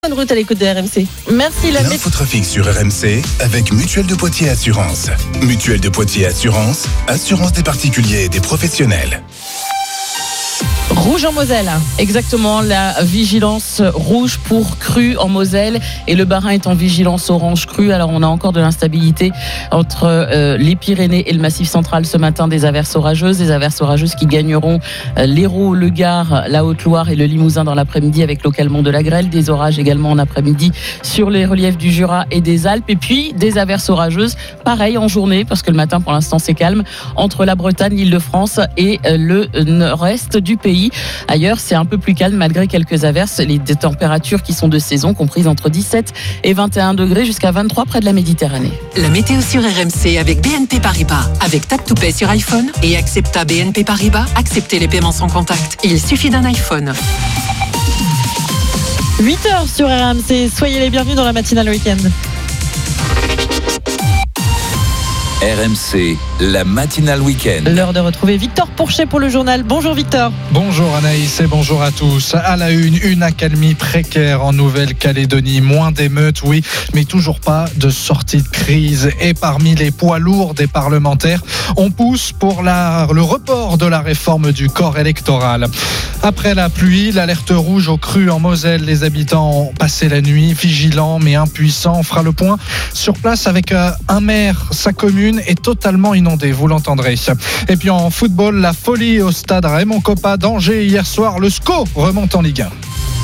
Bonne route à l'écoute de RMC. Merci la L'infotrafic sur RMC avec Mutuelle de Poitiers Assurance. Mutuelle de Poitiers Assurance, assurance des particuliers et des professionnels. Rouge en Moselle, exactement, la vigilance rouge pour crue en Moselle et le Bas-Rhin est en vigilance orange crue. Alors on a encore de l'instabilité entre les Pyrénées et le Massif central ce matin, des averses orageuses qui gagneront l'Hérault, le Gard, la Haute-Loire et le Limousin dans l'après-midi avec localement de la grêle, des orages également en après-midi sur les reliefs du Jura et des Alpes et puis des averses orageuses, pareil en journée parce que le matin pour l'instant c'est calme entre la Bretagne, l'Île-de-France et le nord-est du pays. Ailleurs, c'est un peu plus calme malgré quelques averses. Les températures qui sont de saison, comprises entre 17 et 21 degrés jusqu'à 23 près de la Méditerranée. La météo sur RMC avec BNP Paribas. Avec Tap to Pay sur iPhone et Accepta BNP Paribas, acceptez les paiements sans contact. Il suffit d'un iPhone. 8h sur RMC, soyez les bienvenus dans la matinale week-end. RMC, la matinale week-end. L'heure de retrouver Victor Pourchet pour le journal. Bonjour Victor. Bonjour Anaïs et bonjour à tous. À la une accalmie précaire en Nouvelle-Calédonie. Moins d'émeutes, oui, mais toujours pas de sortie de crise. Et parmi les poids lourds des parlementaires, on pousse pour le report de la réforme du corps électoral. Après la pluie, l'alerte rouge aux crues en Moselle. Les habitants ont passé la nuit vigilants mais impuissants. On fera le point sur place avec un maire. Sa commune est totalement inondée, vous l'entendrez. Et puis en football, la folie au stade Raymond Kopa d'Angers hier soir. Le SCO remonte en Ligue 1.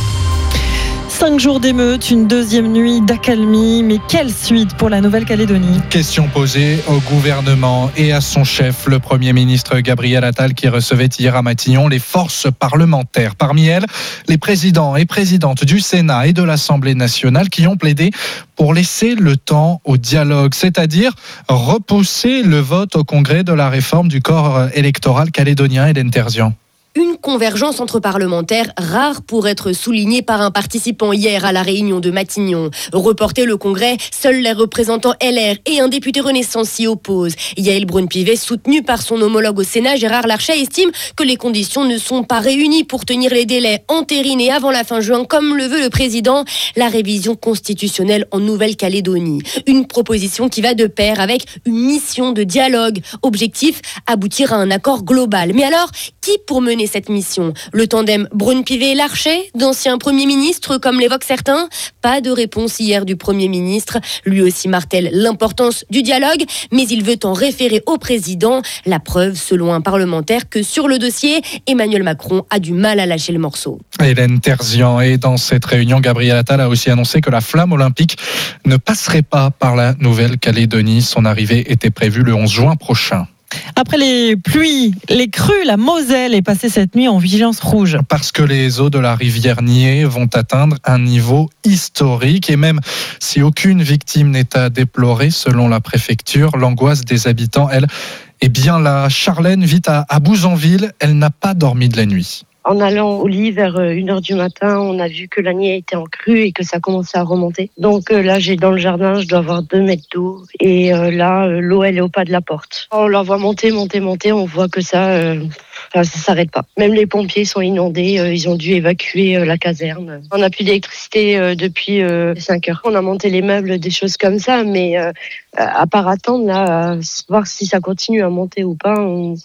5 jours d'émeute, une deuxième nuit d'accalmie, mais quelle suite pour la Nouvelle-Calédonie ? Question posée au gouvernement et à son chef, le Premier ministre Gabriel Attal, qui recevait hier à Matignon les forces parlementaires. Parmi elles, les présidents et présidentes du Sénat et de l'Assemblée nationale qui ont plaidé pour laisser le temps au dialogue, c'est-à-dire repousser le vote au Congrès de la réforme du corps électoral calédonien. Hélène Terzian. Une convergence entre parlementaires rare pour être soulignée par un participant hier à la réunion de Matignon. Reporter le congrès, seuls les représentants LR et un député Renaissance s'y opposent. Yaël Braun-Pivet, soutenu par son homologue au Sénat, Gérard Larcher, estime que les conditions ne sont pas réunies pour tenir les délais entérinés avant la fin juin, comme le veut le président, la révision constitutionnelle en Nouvelle-Calédonie. Une proposition qui va de pair avec une mission de dialogue. Objectif, aboutir à un accord global. Mais alors, qui pour mener cette mission? Le tandem Braun-Pivet-Larcher, d'anciens premiers ministres, comme l'évoquent certains? Pas de réponse hier du Premier ministre. Lui aussi martèle l'importance du dialogue, mais il veut en référer au président. La preuve, selon un parlementaire, que sur le dossier, Emmanuel Macron a du mal à lâcher le morceau. Hélène Terzian. Et dans cette réunion, Gabriel Attal a aussi annoncé que la flamme olympique ne passerait pas par la Nouvelle-Calédonie. Son arrivée était prévue le 11 juin prochain. Après les pluies, les crues, la Moselle est passée cette nuit en vigilance rouge. Parce que les eaux de la rivière Nier vont atteindre un niveau historique. Et même si aucune victime n'est à déplorer, selon la préfecture, l'angoisse des habitants, elle, est bien là. Charlène vit à Bouzonville. Elle n'a pas dormi de la nuit. En allant au lit vers 1h du matin, on a vu que la Nier était en crue et que ça commençait à remonter. Donc là, j'ai dans le jardin, je dois avoir 2 mètres d'eau. Et là, l'eau, elle est au pas de la porte. On la voit monter. On voit que ça s'arrête pas. Même les pompiers sont inondés. Ils ont dû évacuer la caserne. On n'a plus d'électricité depuis 5 heures. On a monté les meubles, des choses comme ça. Mais à part attendre, là, voir si ça continue à monter ou pas,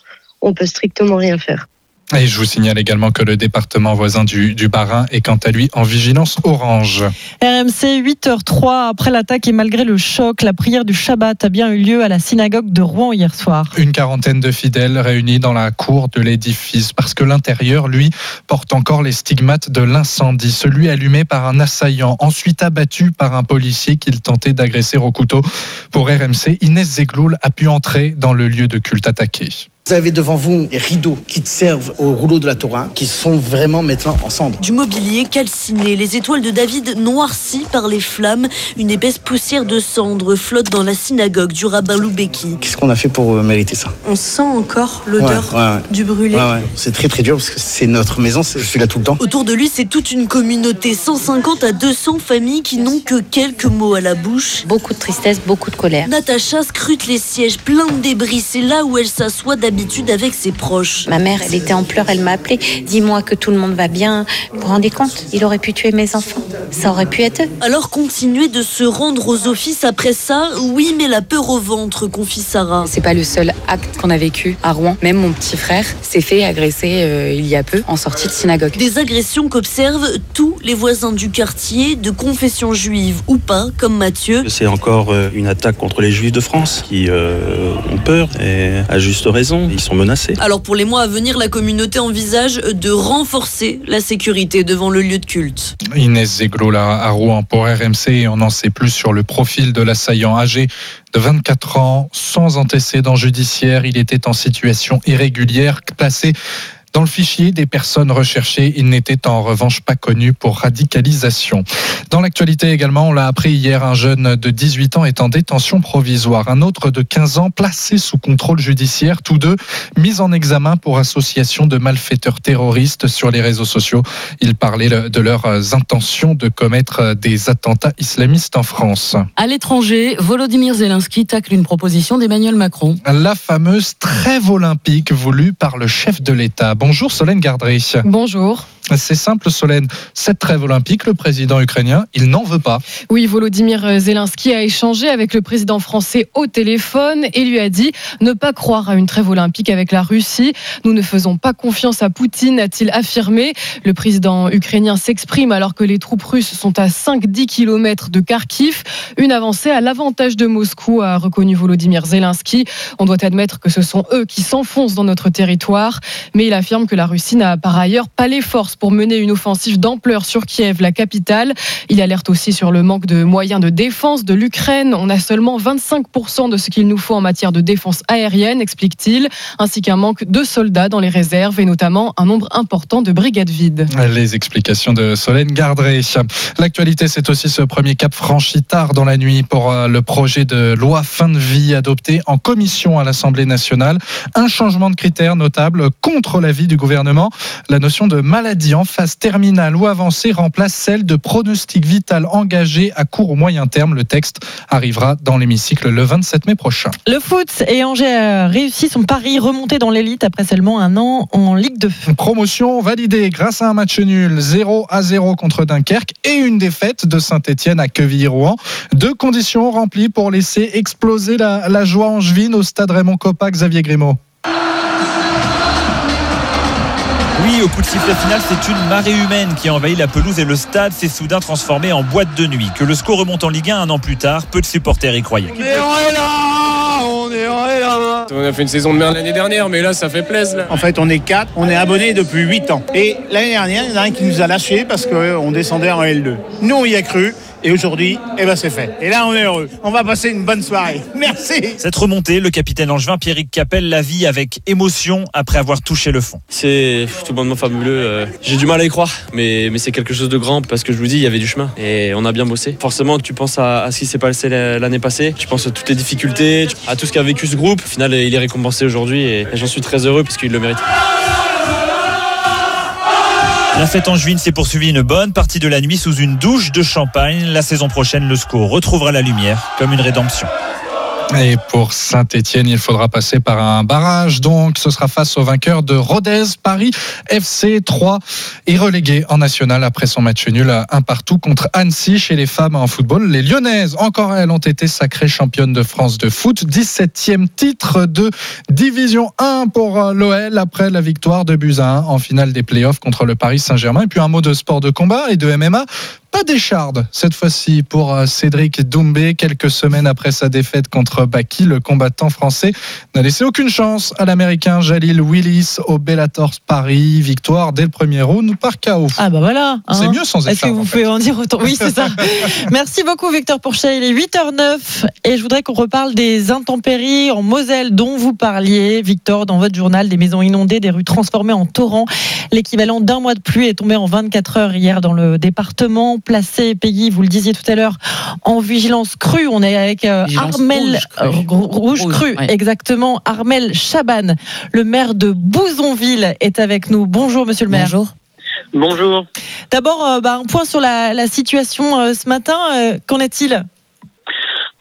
on peut strictement rien faire. Et je vous signale également que le département voisin du Bas-Rhin est quant à lui en vigilance orange. RMC 8h03, après l'attaque et malgré le choc, la prière du Shabbat a bien eu lieu à la synagogue de Rouen hier soir. Une quarantaine de fidèles réunis dans la cour de l'édifice parce que l'intérieur, lui, porte encore les stigmates de l'incendie. Celui allumé par un assaillant, ensuite abattu par un policier qu'il tentait d'agresser au couteau. Pour RMC, Inès Zegloul a pu entrer dans le lieu de culte attaqué. Vous avez devant vous des rideaux qui servent au rouleau de la Torah, qui sont vraiment maintenant en cendres. Du mobilier calciné, les étoiles de David noircies par les flammes, une épaisse poussière de cendres flotte dans la synagogue du rabbin Loubeki. Qu'est-ce qu'on a fait pour mériter ça? On sent encore l'odeur du brûlé. C'est très très dur parce que c'est notre maison, je suis là tout le temps. Autour de lui, c'est toute une communauté, 150 à 200 familles qui n'ont que quelques mots à la bouche. Beaucoup de tristesse, beaucoup de colère. Natacha scrute les sièges pleins de débris, c'est là où elle s'assoit d'habitude d'habitude avec ses proches. Ma mère, elle était en pleurs, elle m'a appelée. Dis-moi que tout le monde va bien. Vous vous rendez compte ? Il aurait pu tuer mes enfants. Ça aurait pu être eux. Alors continuer de se rendre aux offices après ça, oui, mais la peur au ventre, confie Sarah. C'est pas le seul acte qu'on a vécu à Rouen. Même mon petit frère s'est fait agresser il y a peu en sortie de synagogue. Des agressions qu'observent tous les voisins du quartier, de confession juive ou pas, comme Mathieu. C'est encore une attaque contre les Juifs de France qui ont peur et à juste raison, ils sont menacés. Alors pour les mois à venir, la communauté envisage de renforcer la sécurité devant le lieu de culte. Inès Zeglo là, à Rouen pour RMC. On en sait plus sur le profil de l'assaillant âgé de 24 ans, sans antécédent judiciaire. Il était en situation irrégulière, placé dans le fichier des personnes recherchées. Il n'était en revanche pas connu pour radicalisation. Dans l'actualité également, on l'a appris hier, un jeune de 18 ans est en détention provisoire. Un autre de 15 ans placé sous contrôle judiciaire. Tous deux mis en examen pour association de malfaiteurs terroristes sur les réseaux sociaux. Ils parlaient de leurs intentions de commettre des attentats islamistes en France. À l'étranger, Volodymyr Zelensky tacle une proposition d'Emmanuel Macron. La fameuse trêve olympique voulue par le chef de l'État. Bonjour Solène Gardré. Bonjour. C'est simple Solène, cette trêve olympique, le président ukrainien, il n'en veut pas. Oui, Volodymyr Zelensky a échangé avec le président français au téléphone et lui a dit ne pas croire à une trêve olympique avec la Russie. Nous ne faisons pas confiance à Poutine, a-t-il affirmé. Le président ukrainien s'exprime alors que les troupes russes sont à 5-10 km de Kharkiv. Une avancée à l'avantage de Moscou, a reconnu Volodymyr Zelensky. On doit admettre que ce sont eux qui s'enfoncent dans notre territoire. Mais il affirme que la Russie n'a par ailleurs pas les forces pour mener une offensive d'ampleur sur Kiev, la capitale. Il alerte aussi sur le manque de moyens de défense de l'Ukraine. On a seulement 25% de ce qu'il nous faut en matière de défense aérienne, explique-t-il, ainsi qu'un manque de soldats dans les réserves et notamment un nombre important de brigades vides. Les explications de Solène Gardré. L'actualité, c'est aussi ce premier cap franchi tard dans la nuit pour le projet de loi fin de vie adopté en commission à l'Assemblée nationale. Un changement de critères notable contre l'avis du gouvernement. La notion de maladie en phase terminale ou avancée remplace celle de pronostic vital engagé à court ou moyen terme. Le texte arrivera dans l'hémicycle le 27 mai prochain. Le foot, et Angers a réussi son pari, remonté dans l'élite après seulement un an en Ligue 2. Promotion validée grâce à un match nul 0-0 contre Dunkerque et une défaite de Saint-Etienne à Quevilly-Rouen. Deux conditions remplies pour laisser exploser la joie angevine au stade Raymond Kopa. Xavier Grimaud. Oui, au coup de sifflet final, c'est une marée humaine qui a envahi la pelouse et le stade s'est soudain transformé en boîte de nuit. Que le score remonte en Ligue 1 un an plus tard, peu de supporters y croyaient. On a fait une saison de merde l'année dernière, mais là ça fait plaisir. En fait, on est 4, on est abonnés depuis 8 ans. Et l'année dernière, il y en a un qui nous a lâchés parce qu'on descendait en L2. Nous, on y a cru. Et aujourd'hui, c'est fait. Et là, on est heureux. On va passer une bonne soirée. Merci. Cette remontée, le capitaine angevin Pierrick Capel la vit avec émotion après avoir touché le fond. C'est tout bonnement fabuleux. J'ai du mal à y croire, mais c'est quelque chose de grand parce que je vous dis, il y avait du chemin et on a bien bossé. Forcément, tu penses à ce qui s'est passé l'année passée. Tu penses à toutes les difficultés, à tout ce qu'a vécu ce groupe. Au final, il est récompensé aujourd'hui et j'en suis très heureux parce qu'il le mérite. La fête angevine s'est poursuivie une bonne partie de la nuit sous une douche de champagne. La saison prochaine, le SCO retrouvera la lumière comme une rédemption. Et pour Saint-Etienne, il faudra passer par un barrage. Donc, ce sera face au vainqueur de Rodez. Paris FC 3 est relégué en national après son match nul à 1-1 contre Annecy. Chez les femmes en football, les Lyonnaises, encore elles, ont été sacrées championnes de France de foot. 17e titre de Division 1 pour l'OL après la victoire de buts à 1 en finale des playoffs contre le Paris Saint-Germain. Et puis un mot de sport de combat et de MMA. Pas d'écharde cette fois-ci pour Cédric Doumbé. Quelques semaines après sa défaite contre Baki, le combattant français n'a laissé aucune chance à l'américain Jalil Willis au Bellator Paris. Victoire dès le premier round par KO. Ah bah voilà. C'est mieux sans écharde. Est-ce que vous pouvez en dire autant ? Oui, c'est ça. Merci beaucoup Victor Pourchet. Il est 8h09 et je voudrais qu'on reparle des intempéries en Moselle dont vous parliez, Victor, dans votre journal, des maisons inondées, des rues transformées en torrents. L'équivalent d'un mois de pluie est tombé en 24 heures hier dans le département. Placé, Peggy, vous le disiez tout à l'heure, en vigilance crue. On est avec Armel Rouge crue, oui. Exactement. Armel Chaban, le maire de Bouzonville, est avec nous. Bonjour, monsieur le maire. Bonjour. Bonjour. D'abord, un point sur la situation ce matin. Qu'en est-il ?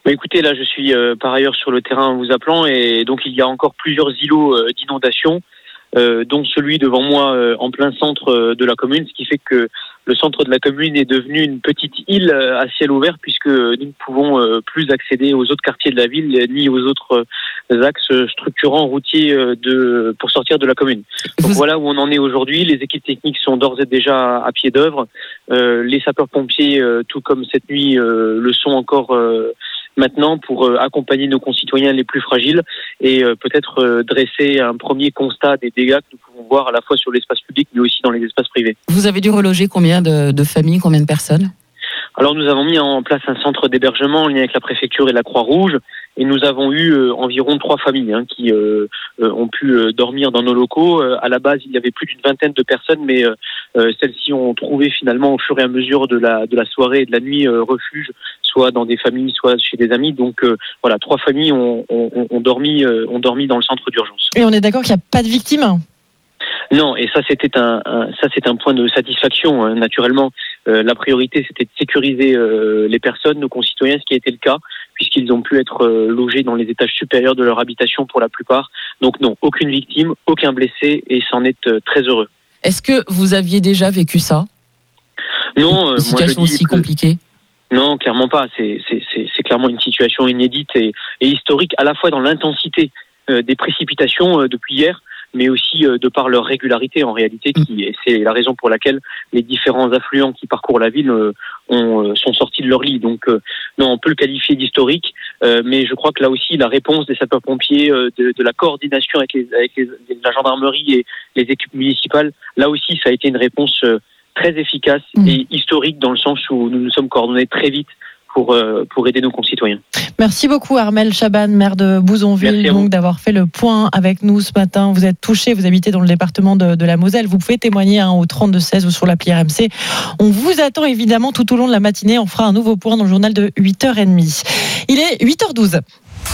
Écoutez, là je suis par ailleurs sur le terrain en vous appelant et donc il y a encore plusieurs îlots d'inondation, dont celui devant moi en plein centre de la commune, ce qui fait que le centre de la commune est devenu une petite île à ciel ouvert puisque nous ne pouvons plus accéder aux autres quartiers de la ville ni aux autres axes structurants routiers pour sortir de la commune. Donc voilà où on en est aujourd'hui. Les équipes techniques sont d'ores et déjà à pied d'œuvre. Les sapeurs-pompiers, tout comme cette nuit, le sont encore maintenant pour accompagner nos concitoyens les plus fragiles et peut-être dresser un premier constat des dégâts que nous pouvons voir à la fois sur l'espace public mais aussi dans les espaces privés. Vous avez dû reloger combien de familles, combien de personnes ? Alors nous avons mis en place un centre d'hébergement en lien avec la préfecture et la Croix-Rouge et nous avons eu environ 3 familles qui ont pu dormir dans nos locaux. À la base, il y avait plus d'une vingtaine de personnes, mais celles-ci ont trouvé finalement au fur et à mesure de la soirée et de la nuit refuge, soit dans des familles, soit chez des amis. Donc voilà, 3 familles ont dormi dans le centre d'urgence. Et on est d'accord qu'il n'y a pas de victimes ? Non, et ça c'est un point de satisfaction. Naturellement, la priorité c'était de sécuriser les personnes, nos concitoyens, ce qui a été le cas, puisqu'ils ont pu être logés dans les étages supérieurs de leur habitation pour la plupart. Donc non, aucune victime, aucun blessé, et c'en est très heureux. Est-ce que vous aviez déjà vécu ça ? Non, une situation aussi compliquée ? Non, clairement pas. C'est clairement une situation inédite et historique, à la fois dans l'intensité des précipitations depuis hier, mais aussi de par leur régularité en réalité, et c'est la raison pour laquelle les différents affluents qui parcourent la ville sont sortis de leur lit. Donc non, on peut le qualifier d'historique, mais je crois que là aussi la réponse des sapeurs-pompiers, de la coordination avec la gendarmerie et les équipes municipales, là aussi ça a été une réponse très efficace et historique dans le sens où nous nous sommes coordonnés très vite pour aider nos concitoyens. Merci beaucoup Armel Chaban, maire de Bouzonville, donc d'avoir fait le point avec nous ce matin. Vous êtes touché, vous habitez dans le département de la Moselle. Vous pouvez témoigner au 32-16 ou sur l'appli RMC. On vous attend évidemment tout au long de la matinée. On fera un nouveau point dans le journal de 8h30. Il est 8h12.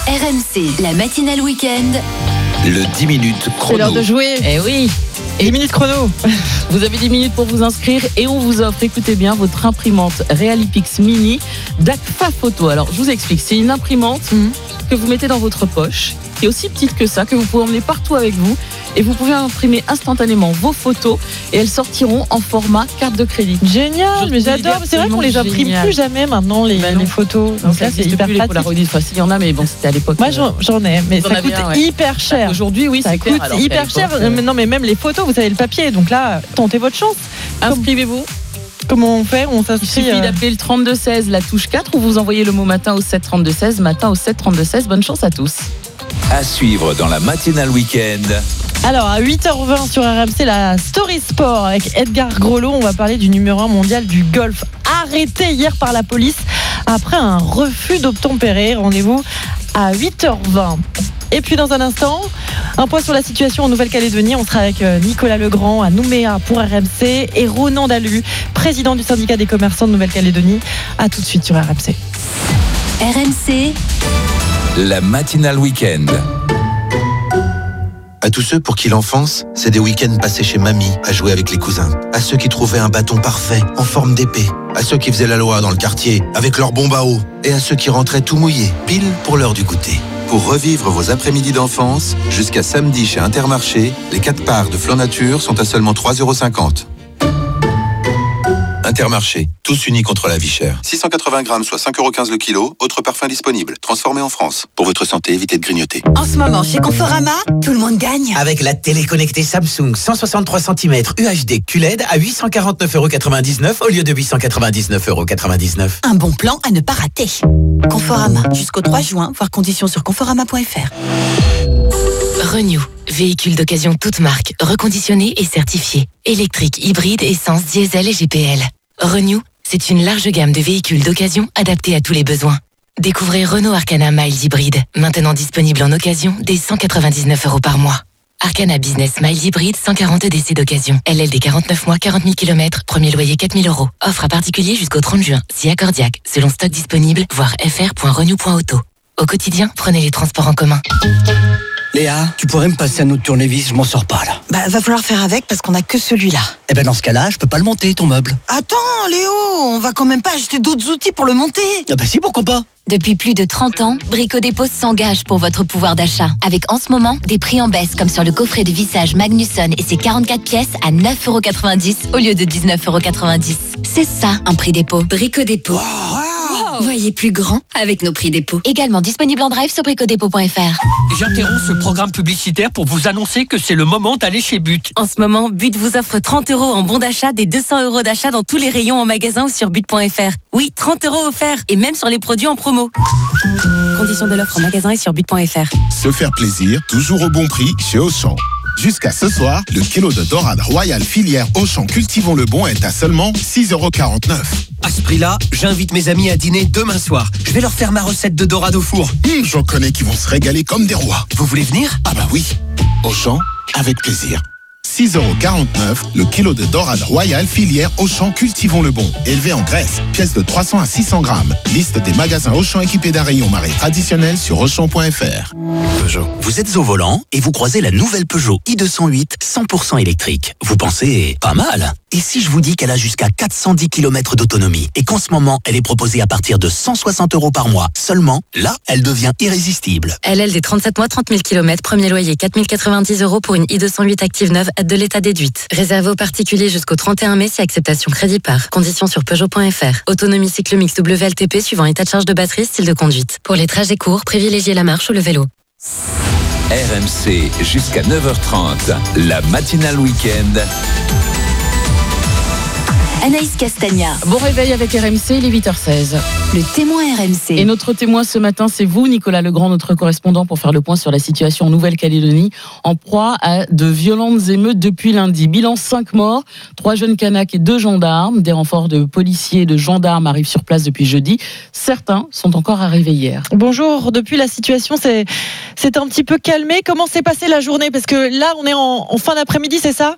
RMC, la matinale week-end. Le 10 minutes chrono. C'est l'heure de jouer. Eh oui. 10 minutes chrono. Vous avez 10 minutes pour vous inscrire et on vous offre, écoutez bien, votre imprimante Realipix Mini d'Agfa Photo. Alors, je vous explique. C'est une imprimante que vous mettez dans votre poche, qui est aussi petite que ça, que vous pouvez emmener partout avec vous. Et vous pouvez imprimer instantanément vos photos et elles sortiront en format carte de crédit. Génial, mais j'adore. C'est vrai qu'on les imprime plus jamais maintenant, les photos. Donc là, c'est super pratique. Les Polaroid, enfin, il y en a, mais bon, c'était à l'époque. Moi, j'en ai, mais ça coûte hyper cher. Aujourd'hui, oui, ça coûte hyper cher. Non, mais même les photos, vous savez, le papier. Donc là, tentez votre chance. Inscrivez-vous. Comment on fait ? On s'inscrit. Il suffit d'appeler le 3216, la touche 4, ou vous envoyez le mot matin au 73216, matin au 73216. Bonne chance à tous. À suivre dans la matinale week-end. Alors, à 8h20 sur RMC, la Story Sport avec Edgar Grelot. On va parler du numéro 1 mondial du golf, arrêté hier par la police après un refus d'obtempérer. Rendez-vous à 8h20. Et puis dans un instant, un point sur la situation en Nouvelle-Calédonie. On sera avec Nicolas Legrand à Nouméa pour RMC et Ronan Dalu, président du syndicat des commerçants de Nouvelle-Calédonie. A tout de suite sur RMC. RMC, la matinale week-end. À tous ceux pour qui l'enfance, c'est des week-ends passés chez mamie à jouer avec les cousins. À ceux qui trouvaient un bâton parfait en forme d'épée. À ceux qui faisaient la loi dans le quartier avec leur bombe à eau. Et à ceux qui rentraient tout mouillés, pile pour l'heure du goûter. Pour revivre vos après-midi d'enfance, jusqu'à samedi chez Intermarché, les 4 parts de Flan Nature sont à seulement 3,50 €. Intermarché, tous unis contre la vie chère. 680 grammes, soit 5,15 € le kilo. Autres parfums disponibles, transformés en France. Pour votre santé, évitez de grignoter. En ce moment, chez Conforama, tout le monde gagne. Avec la télé connectée Samsung 163 cm UHD QLED à 849,99 € au lieu de 899,99 €. Un bon plan à ne pas rater. Conforama, jusqu'au 3 juin, voir conditions sur conforama.fr. Renew, véhicule d'occasion toute marque, reconditionné et certifié. Électrique, hybride, essence, diesel et GPL. Renew, c'est une large gamme de véhicules d'occasion adaptés à tous les besoins. Découvrez Renault Arcana Miles Hybride, maintenant disponible en occasion dès 199 € par mois. Arcana Business Miles Hybride, 140 DC d'occasion. LLD 49 mois, 40 000 km, premier loyer 4 000 €. Offre à particulier jusqu'au 30 juin, si accordiaque, selon stock disponible, voir fr.renew.auto. Au quotidien, prenez les transports en commun. Léa, tu pourrais me passer un autre tournevis, je m'en sors pas là. Bah, va falloir faire avec parce qu'on a que celui-là. Eh ben dans ce cas-là, je peux pas le monter ton meuble. Attends, Léo, on va quand même pas acheter d'autres outils pour le monter. Ah bah si, pourquoi pas. Depuis plus de 30 ans, Brico Dépôt s'engage pour votre pouvoir d'achat. Avec en ce moment, des prix en baisse comme sur le coffret de vissage Magnusson et ses 44 pièces à 9,90€ au lieu de 19,90€. C'est ça, un prix dépôt. Brico Dépôt. Wow. Voyez plus grand avec nos prix dépôt. Également disponible en drive sur bricodépôt.fr. J'interromps ce programme publicitaire pour vous annoncer que c'est le moment d'aller chez But. En ce moment, But vous offre 30€ en bon d'achat, des 200€ d'achat dans tous les rayons en magasin ou sur but.fr. Oui, 30€ offerts et même sur les produits en promo. Conditions de l'offre en magasin et sur but.fr. Se faire plaisir, toujours au bon prix chez Auchan. Jusqu'à ce soir, le kilo de dorade royale filière Auchan Cultivons le Bon est à seulement 6,49€. À ce prix-là, j'invite mes amis à dîner demain soir. Je vais leur faire ma recette de dorade au four. J'en connais qui vont se régaler comme des rois. Vous voulez venir ? Ah bah oui. Auchan, avec plaisir. 6,49€, le kilo de dorade royale filière Auchan Cultivons le Bon. Élevé en Grèce, pièce de 300 à 600 grammes. Liste des magasins Auchan équipés d'un rayon marée traditionnel sur Auchan.fr. Peugeot. Vous êtes au volant et vous croisez la nouvelle Peugeot i208 100% électrique. Vous pensez, pas mal. Et si je vous dis qu'elle a jusqu'à 410 km d'autonomie et qu'en ce moment, elle est proposée à partir de 160€ par mois seulement, là, elle devient irrésistible. LL des 37 mois, 30 000 km, premier loyer 4,090€ pour une i208 active neuve de l'état déduite. Réservé aux particuliers jusqu'au 31 mai si acceptation crédit par. Conditions sur Peugeot.fr. Autonomie cycle mix WLTP suivant état de charge de batterie, style de conduite. Pour les trajets courts, privilégiez la marche ou le vélo. RMC jusqu'à 9h30, la matinale week-end. Anaïs Castagna. Bon réveil avec RMC, il est 8h16. Le témoin RMC. Et notre témoin ce matin, c'est vous, Nicolas Legrand, notre correspondant, pour faire le point sur la situation en Nouvelle-Calédonie, en proie à de violentes émeutes depuis lundi. Bilan 5 morts, 3 jeunes Kanaks et 2 gendarmes. Des renforts de policiers et de gendarmes arrivent sur place depuis jeudi. Certains sont encore arrivés hier. Bonjour, depuis la situation s'est un petit peu calmée. Comment s'est passée la journée ? Parce que là, on est en fin d'après-midi, c'est ça ?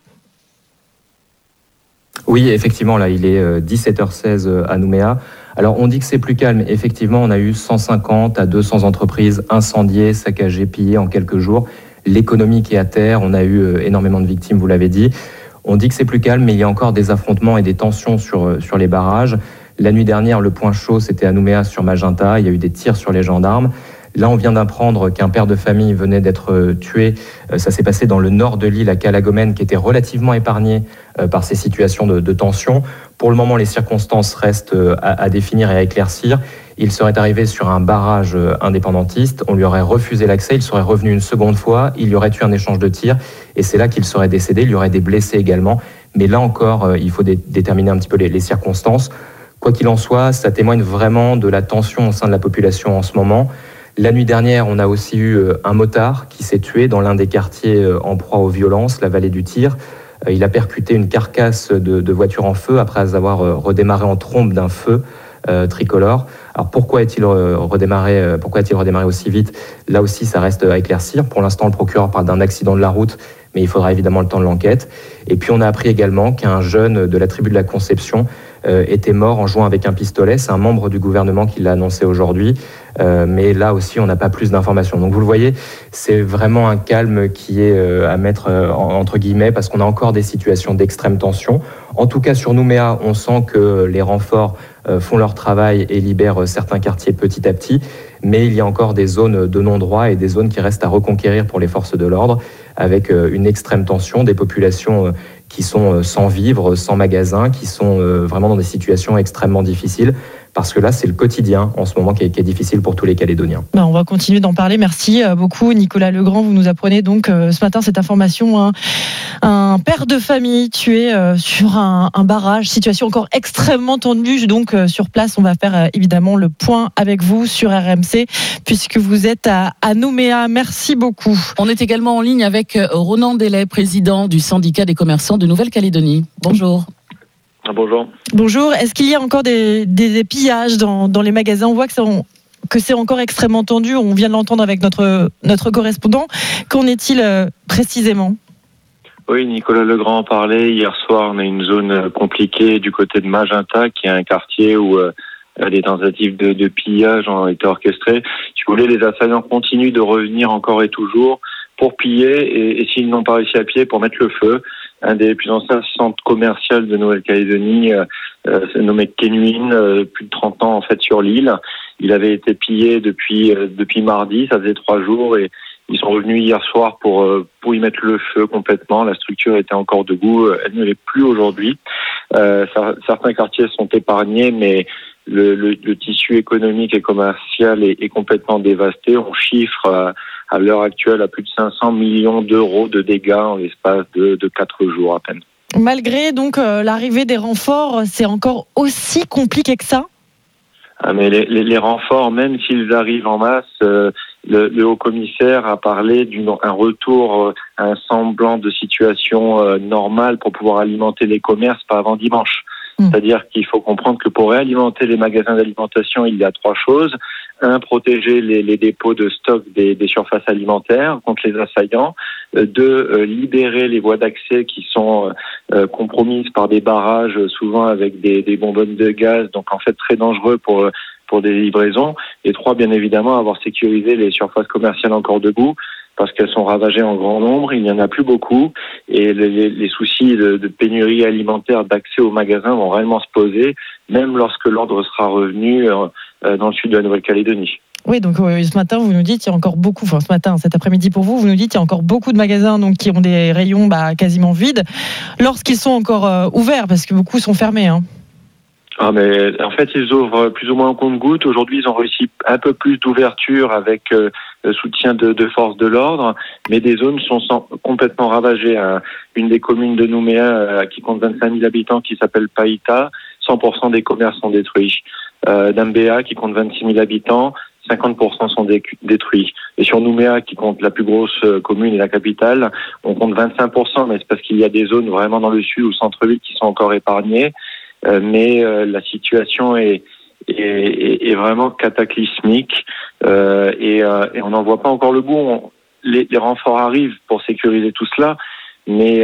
Oui, effectivement, là, il est 17h16 à Nouméa. Alors, on dit que c'est plus calme. Effectivement, on a eu 150 à 200 entreprises incendiées, saccagées, pillées en quelques jours. L'économie qui est à terre, on a eu énormément de victimes, vous l'avez dit. On dit que c'est plus calme, mais il y a encore des affrontements et des tensions sur les barrages. La nuit dernière, le point chaud, c'était à Nouméa sur Magenta. Il y a eu des tirs sur les gendarmes. Là, on vient d'apprendre qu'un père de famille venait d'être tué. Ça s'est passé dans le nord de l'île, à Calagomène, qui était relativement épargné par ces situations de tension. Pour le moment, les circonstances restent à définir et à éclaircir. Il serait arrivé sur un barrage indépendantiste. On lui aurait refusé l'accès. Il serait revenu une seconde fois. Il y aurait eu un échange de tirs. Et c'est là qu'il serait décédé. Il y aurait des blessés également. Mais là encore, il faut déterminer un petit peu les circonstances. Quoi qu'il en soit, ça témoigne vraiment de la tension au sein de la population en ce moment. La nuit dernière, on a aussi eu un motard qui s'est tué dans l'un des quartiers en proie aux violences, la vallée du Tyr. Il a percuté une carcasse de voiture en feu après avoir redémarré en trombe d'un feu tricolore. Alors pourquoi a-t-il redémarré aussi vite ? Là aussi, ça reste à éclaircir. Pour l'instant, le procureur parle d'un accident de la route, mais il faudra évidemment le temps de l'enquête. Et puis on a appris également qu'un jeune de la tribu de la Conception était mort en jouant avec un pistolet. C'est un membre du gouvernement qui l'a annoncé aujourd'hui. Mais là aussi, on n'a pas plus d'informations. Donc vous le voyez, c'est vraiment un calme qui est à mettre entre guillemets, parce qu'on a encore des situations d'extrême tension. En tout cas, sur Nouméa, on sent que les renforts font leur travail et libèrent certains quartiers petit à petit. Mais il y a encore des zones de non-droit et des zones qui restent à reconquérir pour les forces de l'ordre, avec une extrême tension, des populations qui sont sans vivres, sans magasins, qui sont vraiment dans des situations extrêmement difficiles. Parce que là, c'est le quotidien en ce moment qui est difficile pour tous les Calédoniens. On va continuer d'en parler. Merci beaucoup, Nicolas Legrand. Vous nous apprenez donc ce matin cette information. Un père de famille tué sur un barrage. Situation encore extrêmement tendue. Donc, sur place, on va faire évidemment le point avec vous sur RMC, puisque vous êtes à Nouméa. Merci beaucoup. On est également en ligne avec Ronan Delay, président du syndicat des commerçants de Nouvelle-Calédonie. Bonjour. Bonjour. Bonjour. Est-ce qu'il y a encore des pillages dans les magasins ? On voit que c'est encore extrêmement tendu. On vient de l'entendre avec notre correspondant. Qu'en est-il précisément ? Oui, Nicolas Legrand en parlait. Hier soir, on a une zone compliquée du côté de Magenta, qui est un quartier où des tentatives de pillage ont été orchestrées. Si vous voulez, les assaillants continuent de revenir encore et toujours pour piller, et s'ils n'ont pas réussi à piller, pour mettre le feu. Un des plus anciens centres commerciaux de Nouvelle-Calédonie, c'est nommé Kenwin, plus de 30 ans en fait sur l'île. Il avait été pillé depuis mardi, ça faisait 3 jours et ils sont revenus hier soir pour y mettre le feu complètement. La structure était encore debout, elle ne l'est plus aujourd'hui. Certains quartiers sont épargnés, mais le tissu économique et commercial est complètement dévasté. On chiffre à l'heure actuelle à plus de 500 millions d'euros de dégâts en l'espace de 4 jours à peine. Malgré donc l'arrivée des renforts, c'est encore aussi compliqué que ça ? Mais les renforts, même s'ils arrivent en masse, le haut-commissaire a parlé d'un retour à un semblant de situation normale pour pouvoir alimenter les commerces, pas avant dimanche. C'est-à-dire qu'il faut comprendre que pour réalimenter les magasins d'alimentation, il y a 3 choses. 1, protéger les dépôts de stock des surfaces alimentaires contre les assaillants. 2, libérer les voies d'accès qui sont compromises par des barrages, souvent avec des bonbonnes de gaz, donc en fait très dangereux pour des livraisons. Et 3, bien évidemment, avoir sécurisé les surfaces commerciales encore debout, parce qu'elles sont ravagées en grand nombre, il n'y en a plus beaucoup, et les soucis de pénurie alimentaire, d'accès aux magasins vont réellement se poser, même lorsque l'ordre sera revenu dans le sud de la Nouvelle-Calédonie. Oui, donc ce matin, vous nous dites qu'il y a encore beaucoup, enfin ce matin, cet après-midi pour vous nous dites qu'il y a encore beaucoup de magasins donc, qui ont des rayons quasiment vides, lorsqu'ils sont encore ouverts, parce que beaucoup sont fermés. Hein. Mais en fait, ils ouvrent plus ou moins au compte-gouttes. Aujourd'hui, ils ont réussi un peu plus d'ouverture avec le soutien de forces de l'ordre, mais des zones sont complètement ravagées. Une des communes de Nouméa, qui compte 25 000 habitants, qui s'appelle Païta, 100% des commerces sont détruits. Dambéa, qui compte 26 000 habitants, 50% sont détruits. Et sur Nouméa, qui compte la plus grosse commune et la capitale, on compte 25%, mais c'est parce qu'il y a des zones vraiment dans le sud ou centre-ville qui sont encore épargnées. Mais la situation est vraiment cataclysmique et on n'en voit pas encore le bout. Les renforts arrivent pour sécuriser tout cela, mais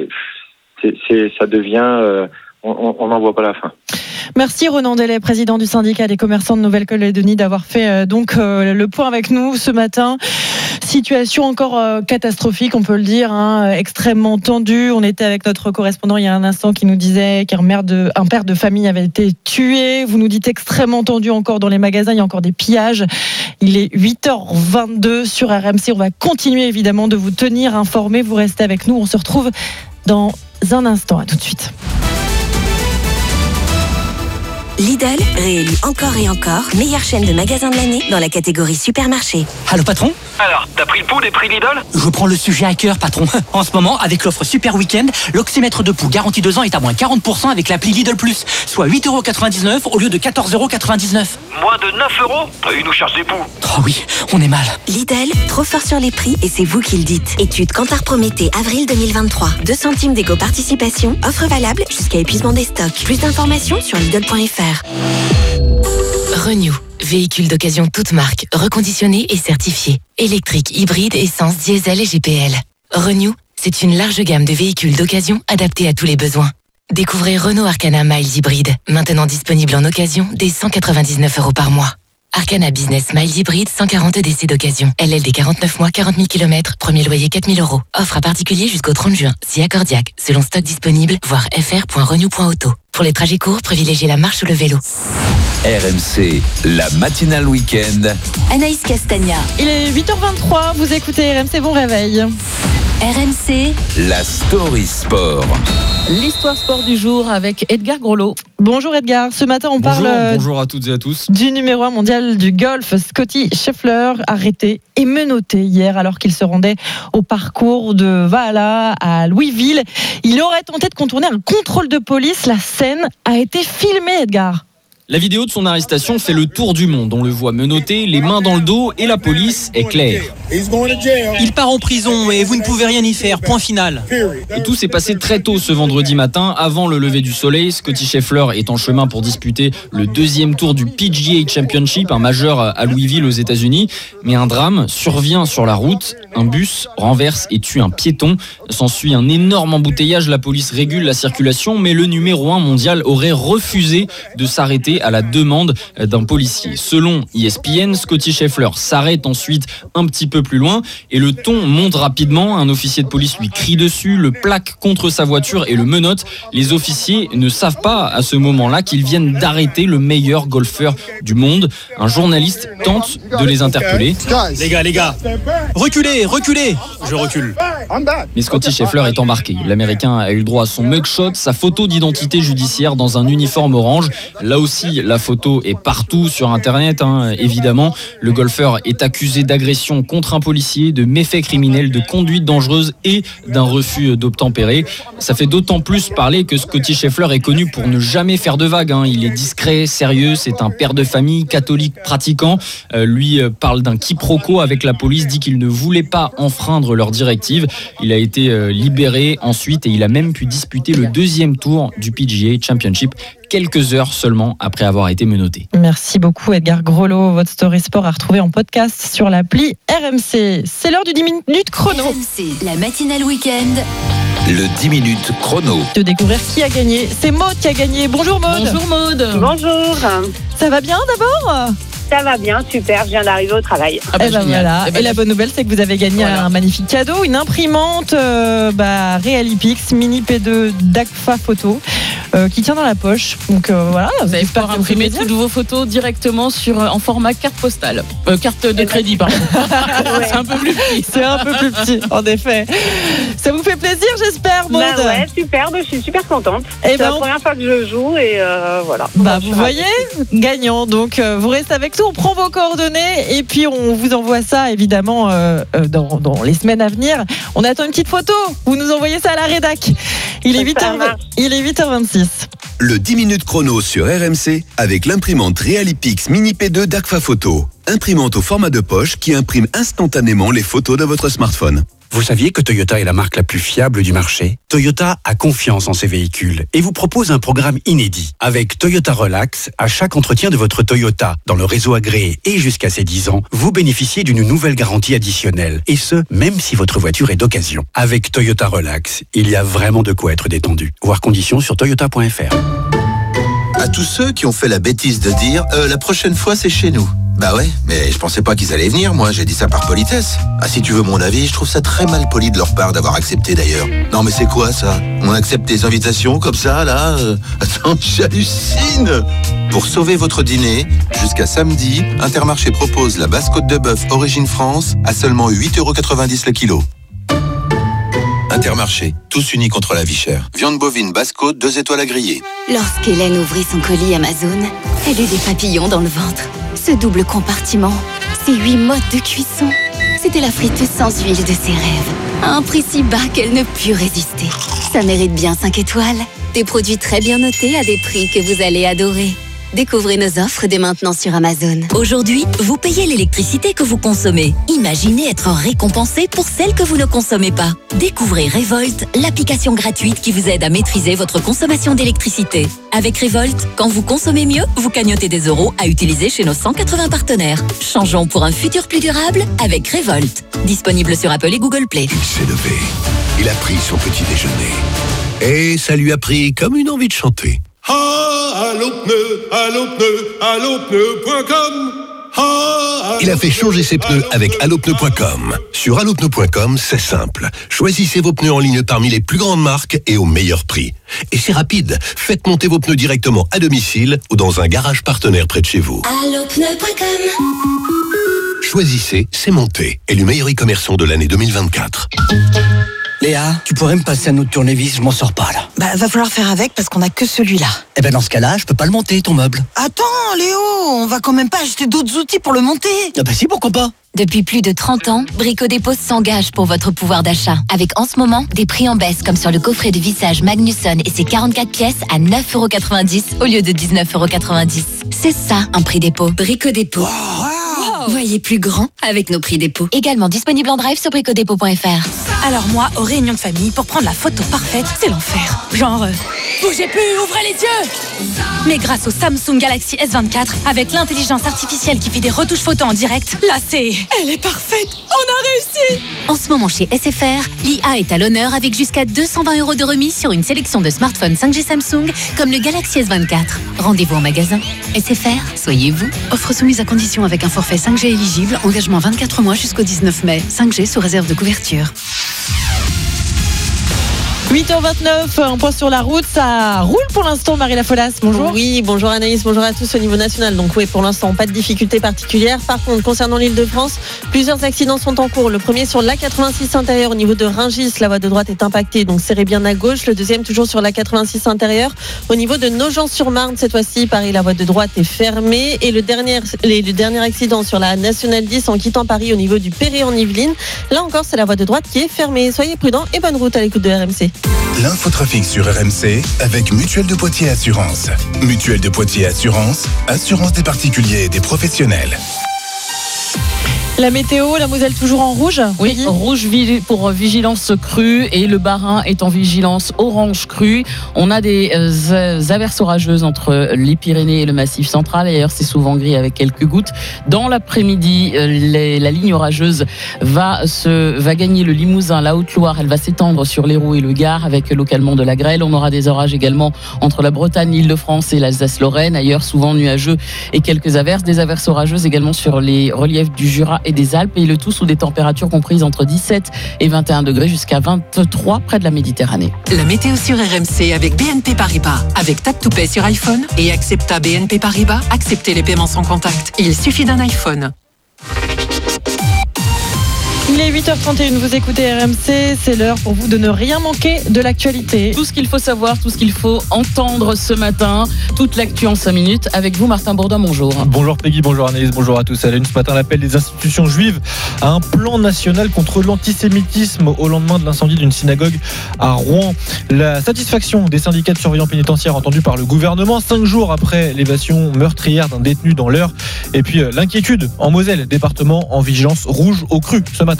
ça devient... on n'en voit pas la fin. Merci Ronan Delay, président du syndicat des commerçants de Nouvelle-Calédonie, d'avoir fait le point avec nous ce matin. Situation encore catastrophique, on peut le dire, extrêmement tendue. On était avec notre correspondant il y a un instant qui nous disait qu'un père de famille avait été tué. Vous nous dites extrêmement tendu encore dans les magasins, il y a encore des pillages. Il est 8h22 sur RMC. On va continuer évidemment de vous tenir informés. Vous restez avec nous. On se retrouve dans un instant. À tout de suite. Lidl, réélu encore et encore, meilleure chaîne de magasins de l'année dans la catégorie supermarché. Allô patron ? Alors, t'as pris le pouls des prix Lidl ? Je prends le sujet à cœur patron. En ce moment, avec l'offre Super Week-end, l'oxymètre de pouls garanti 2 ans est à moins 40% avec l'appli Lidl Plus, soit 8,99€ au lieu de 14,99€. Moins de 9€? Ils nous cherchent des poux. Oh oui, on est mal. Lidl, trop fort sur les prix et c'est vous qui le dites. Étude Kantar Prométhée, avril 2023. 2 centimes d'éco-participation, offre valable jusqu'à épuisement des stocks. Plus d'informations sur Lidl.fr. Renew, véhicule d'occasion toute marque, reconditionné et certifié. Électrique, hybride, essence, diesel et GPL. Renew, c'est une large gamme de véhicules d'occasion adaptés à tous les besoins. Découvrez Renault Arcana Miles Hybride, maintenant disponible en occasion dès 199€ par mois. Arcana Business Miles Hybride, 140 EDC d'occasion. LLD 49 mois, 40 000 km, premier loyer 4 000€. Offre à particulier jusqu'au 30 juin, si accordiaque, selon stock disponible, voir fr.renew.auto. Pour les trajets courts, privilégiez la marche ou le vélo. RMC, la matinale week-end. Anaïs Castagna. Il est 8h23, vous écoutez RMC, bon réveil. RMC, la story sport. L'histoire sport du jour avec Edgar Grolot. Bonjour Edgar, ce matin on parle bonjour à toutes et à tous. Du numéro 1 mondial du golf, Scotty Scheffler, arrêté et menotté hier alors qu'il se rendait au parcours de Valhalla à Louisville. Il aurait tenté de contourner un contrôle de police. La scène a été filmée, Edgar. La vidéo de son arrestation fait le tour du monde. On le voit menotté, les mains dans le dos et la police est claire. Il part en prison et vous ne pouvez rien y faire, point final. Et tout s'est passé très tôt ce vendredi matin, avant le lever du soleil. Scotty Scheffler est en chemin pour disputer le 2e tour du PGA Championship, un majeur à Louisville aux États-Unis. Mais un drame survient sur la route. un bus, renverse et tue un piéton. S'ensuit un énorme embouteillage. La police régule la circulation, mais le numéro 1 mondial aurait refusé de s'arrêter à la demande d'un policier. Selon ESPN, Scotty Scheffler s'arrête ensuite un petit peu plus loin et le ton monte rapidement. Un officier de police lui crie dessus, le plaque contre sa voiture et le menotte. Les officiers ne savent pas à ce moment-là qu'ils viennent d'arrêter le meilleur golfeur du monde. Un journaliste tente de les interpeller. Les gars, reculez, je recule. Mais Scotty Scheffler est embarqué. L'Américain a eu le droit à son mugshot, sa photo d'identité judiciaire dans un uniforme orange. Là aussi, la photo est partout sur Internet, évidemment. Le golfeur est accusé d'agression contre un policier, de méfaits criminels, de conduite dangereuse et d'un refus d'obtempérer. Ça fait d'autant plus parler que Scotty Scheffler est connu pour ne jamais faire de vagues. Il est discret, sérieux, c'est un père de famille, catholique pratiquant. Lui parle d'un quiproquo avec la police, dit qu'il ne voulait pas enfreindre leurs directives. Il a été libéré ensuite et il a même pu disputer le 2e tour du PGA Championship quelques heures seulement après avoir été menotté. Merci beaucoup Edgar Grolot. Votre Story Sport à retrouver en podcast sur l'appli RMC. C'est l'heure du 10 minutes chrono. RMC, la matinale week-end. Le 10 minutes chrono. De découvrir qui a gagné. C'est Maud qui a gagné. Bonjour Maud. Bonjour Maud. Bonjour. Ça va bien d'abord ? Ça va bien, super, je viens d'arriver au travail. Voilà. Et la bonne nouvelle, c'est que vous avez gagné un magnifique cadeau, une imprimante Realipix Mini P2 d'Agfa Photo qui tient dans la poche. Donc voilà, vous allez pouvoir imprimer toutes vos photos directement en format carte postale. Carte de crédit, pardon. C'est un peu plus petit. C'est un peu plus petit, en effet. Ça vous fait plaisir, j'espère, Maud ? Ouais, super, je suis super contente. C'est la première fois que je joue et voilà. Vous voyez, gagnant. Donc vous restez avec nous, on prend vos coordonnées et puis on vous envoie ça évidemment dans les semaines à venir. On attend une petite photo, vous nous envoyez ça à la rédac. Il est 8h26. Le 10 minutes chrono sur RMC avec l'imprimante Realipix Mini P2 d'Agfa Photo. Imprimante au format de poche qui imprime instantanément les photos de votre smartphone. Vous saviez que Toyota est la marque la plus fiable du marché ? Toyota a confiance en ses véhicules et vous propose un programme inédit. Avec Toyota Relax, à chaque entretien de votre Toyota dans le réseau agréé et jusqu'à ses 10 ans, vous bénéficiez d'une nouvelle garantie additionnelle. Et ce, même si votre voiture est d'occasion. Avec Toyota Relax, il y a vraiment de quoi être détendu. Voir conditions sur toyota.fr. À tous ceux qui ont fait la bêtise de dire la prochaine fois c'est chez nous. Bah ouais, mais je pensais pas qu'ils allaient venir, moi, j'ai dit ça par politesse. Ah, si tu veux mon avis, je trouve ça très mal poli de leur part d'avoir accepté d'ailleurs. Non mais c'est quoi ça ? On accepte des invitations comme ça, là Attends, j'hallucine. Pour sauver votre dîner, jusqu'à samedi, Intermarché propose la basse côte de bœuf Origine France à seulement 8,90€ le kilo. Intermarché, tous unis contre la vie chère. Viande bovine basse côte, 2 étoiles à griller. Lorsqu'Hélène ouvrit son colis Amazon, elle eut des papillons dans le ventre. Ce double compartiment, ces 8 modes de cuisson, c'était la friteuse sans huile de ses rêves. À un prix si bas qu'elle ne put résister. Ça mérite bien 5 étoiles. Des produits très bien notés à des prix que vous allez adorer. Découvrez nos offres dès maintenant sur Amazon. Aujourd'hui, vous payez l'électricité que vous consommez. Imaginez être récompensé pour celle que vous ne consommez pas. Découvrez Revolt, l'application gratuite qui vous aide à maîtriser votre consommation d'électricité. Avec Revolt, quand vous consommez mieux, vous cagnotez des euros à utiliser chez nos 180 partenaires. Changeons pour un futur plus durable avec Revolt. Disponible sur Apple et Google Play. Il s'est levé. Il a pris son petit déjeuner. Et ça lui a pris comme une envie de chanter. Il a fait changer ses pneus avec allopneu.com. Sur allopneu.com, c'est simple. Choisissez vos pneus en ligne parmi les plus grandes marques et au meilleur prix. Et c'est rapide. Faites monter vos pneus directement à domicile ou dans un garage partenaire près de chez vous. Allopneu.com. Choisissez, c'est monté. Élu meilleur e-commerçant de l'année 2024. Léa, tu pourrais me passer un autre tournevis, je m'en sors pas là. Bah va falloir faire avec parce qu'on a que celui-là. Eh ben dans ce cas-là, je peux pas le monter ton meuble. Attends Léo, on va quand même pas acheter d'autres outils pour le monter. Ah bah si, pourquoi pas. Depuis plus de 30 ans, Brico Dépôt s'engage pour votre pouvoir d'achat. Avec en ce moment, des prix en baisse comme sur le coffret de vissage Magnusson et ses 44 pièces à 9,90€ au lieu de 19,90€. C'est ça un prix dépôt. Brico Dépôt. Wow. Voyez plus grand avec nos prix dépôt. Également disponible en drive sur bricodépôt.fr. Alors moi, aux réunions de famille, pour prendre la photo parfaite, c'est l'enfer. Genre, Bougez plus, ouvrez les yeux. Mais grâce au Samsung Galaxy S24, avec l'intelligence artificielle qui fait des retouches photos en direct, là c'est... Elle est parfaite. On a réussi. En ce moment chez SFR, l'IA est à l'honneur avec jusqu'à 220 € de remise sur une sélection de smartphones 5G Samsung comme le Galaxy S24. Rendez-vous en magasin. SFR, soyez vous. Offre soumise à condition avec un forfait 5G éligible, engagement 24 mois jusqu'au 19 mai. 5G sous réserve de couverture. 8h29, un point sur la route, ça roule pour l'instant. Marie Lafolasse, bonjour. Oui, bonjour Anaïs, bonjour à tous au niveau national. Donc oui, pour l'instant, pas de difficultés particulières. Par contre, concernant l'Île-de-France, plusieurs accidents sont en cours. Le premier sur l'A86 intérieur au niveau de Rungis, la voie de droite est impactée, donc serrez bien à gauche. Le deuxième toujours sur l'A86 intérieur au niveau de Nogent-sur-Marne. Cette fois-ci, Paris, la voie de droite est fermée. Et le dernier accident sur la Nationale 10 en quittant Paris au niveau du Perret en Yvelines. Là encore, c'est la voie de droite qui est fermée. Soyez prudents et bonne route à l'écoute de RMC. L'infotrafic sur RMC avec Mutuelle de Poitiers Assurance. Mutuelle de Poitiers Assurance, assurance des particuliers et des professionnels. La météo, la Moselle toujours en rouge ? Oui, rouge pour vigilance crue et le Bas-Rhin est en vigilance orange crue. On a des averses orageuses entre les Pyrénées et le Massif central. D'ailleurs, c'est souvent gris avec quelques gouttes. Dans l'après-midi, la ligne orageuse va gagner le Limousin, la Haute-Loire. Elle va s'étendre sur l'Hérault et le Gard avec localement de la grêle. On aura des orages également entre la Bretagne, l'Île-de-France et l'Alsace-Lorraine. Ailleurs, souvent nuageux et quelques averses. Des averses orageuses également sur les reliefs du Jura et des Alpes, et le tout sous des températures comprises entre 17 et 21 degrés jusqu'à 23 près de la Méditerranée. La météo sur RMC avec BNP Paribas. Avec Tap to Pay sur iPhone et Accepta BNP Paribas, acceptez les paiements sans contact. Il suffit d'un iPhone. Il est 8h31, vous écoutez RMC, c'est l'heure pour vous de ne rien manquer de l'actualité. Tout ce qu'il faut savoir, tout ce qu'il faut entendre ce matin, toute l'actu en 5 minutes. Avec vous, Martin Bourdin, bonjour. Bonjour Peggy, bonjour Anaïs, bonjour à tous. À la une ce matin, l'appel des institutions juives à un plan national contre l'antisémitisme au lendemain de l'incendie d'une synagogue à Rouen. La satisfaction des syndicats de surveillants pénitentiaires entendus par le gouvernement 5 jours après l'évasion meurtrière d'un détenu dans l'Eure. Et puis l'inquiétude en Moselle, département en vigilance rouge au cru ce matin.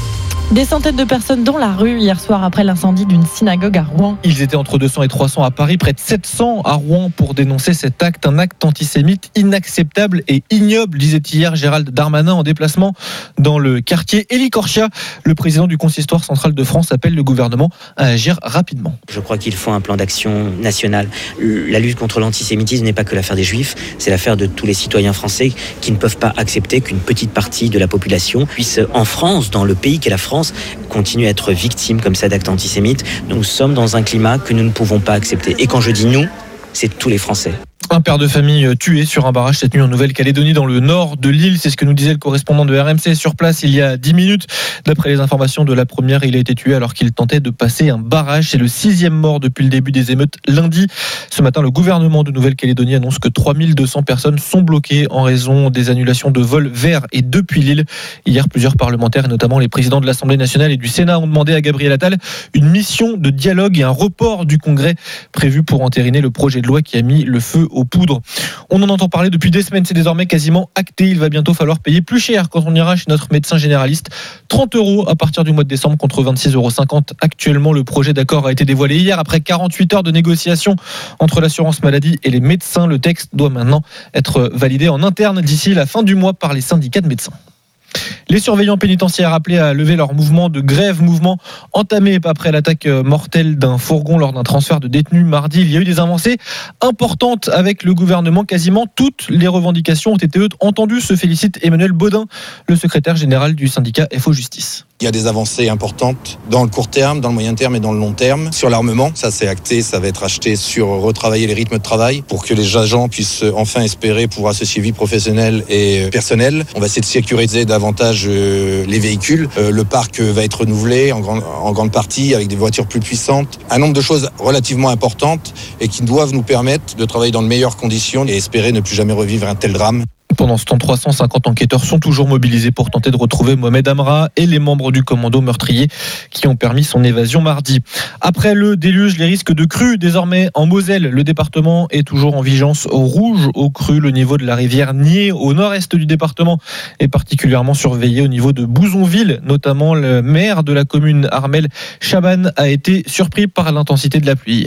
Des centaines de personnes dans la rue hier soir après l'incendie d'une synagogue à Rouen. Ils étaient entre 200 et 300 à Paris, près de 700 à Rouen pour dénoncer cet acte, un acte antisémite inacceptable et ignoble, disait hier Gérald Darmanin en déplacement dans le quartier Élie Korchia. Le président du consistoire central de France appelle le gouvernement à agir rapidement. Je crois qu'il faut un plan d'action national. La lutte contre l'antisémitisme n'est pas que l'affaire des juifs, c'est l'affaire de tous les citoyens français qui ne peuvent pas accepter qu'une petite partie de la population puisse, en France, dans le pays qu'est la France, continue à être victime comme ça d'actes antisémites. Nous sommes dans un climat que nous ne pouvons pas accepter. Et quand je dis nous, c'est tous les Français. Un père de famille tué sur un barrage cette nuit en Nouvelle-Calédonie dans le nord de l'île. C'est ce que nous disait le correspondant de RMC sur place il y a 10 minutes. D'après les informations de la première, il a été tué alors qu'il tentait de passer un barrage. C'est le 6e mort depuis le début des émeutes lundi. Ce matin, le gouvernement de Nouvelle-Calédonie annonce que 3200 personnes sont bloquées en raison des annulations de vols vers et depuis l'île. Hier, plusieurs parlementaires et notamment les présidents de l'Assemblée nationale et du Sénat ont demandé à Gabriel Attal une mission de dialogue et un report du Congrès prévu pour entériner le projet de loi qui a mis le feu aux poudres. On en entend parler depuis des semaines, c'est désormais quasiment acté. Il va bientôt falloir payer plus cher quand on ira chez notre médecin généraliste. 30 € à partir du mois de décembre contre 26,50 € actuellement. Le projet d'accord a été dévoilé hier après 48 heures de négociations entre l'assurance maladie et les médecins. Le texte doit maintenant être validé en interne d'ici la fin du mois par les syndicats de médecins. Les surveillants pénitentiaires appelés à lever leur mouvement de grève, mouvement entamé après l'attaque mortelle d'un fourgon lors d'un transfert de détenus mardi. Il y a eu des avancées importantes avec le gouvernement. Quasiment toutes les revendications ont été entendues, se félicite Emmanuel Baudin, le secrétaire général du syndicat FO Justice. Il y a des avancées importantes dans le court terme, dans le moyen terme et dans le long terme. Sur l'armement, ça c'est acté, ça va être acheté sur retravailler les rythmes de travail pour que les agents puissent enfin espérer pouvoir associer vie professionnelle et personnelle. On va essayer de sécuriser davantage les véhicules. Le parc va être renouvelé en grande partie avec des voitures plus puissantes. Un nombre de choses relativement importantes et qui doivent nous permettre de travailler dans de meilleures conditions et espérer ne plus jamais revivre un tel drame. Pendant ce temps, 350 enquêteurs sont toujours mobilisés pour tenter de retrouver Mohamed Amra et les membres du commando meurtrier qui ont permis son évasion mardi. Après le déluge, les risques de crue désormais en Moselle. Le département est toujours en vigilance rouge au cru. Le niveau de la rivière Nier au nord-est du département est particulièrement surveillé au niveau de Bouzonville. Notamment le maire de la commune, Armel Chaban, a été surpris par l'intensité de la pluie hier.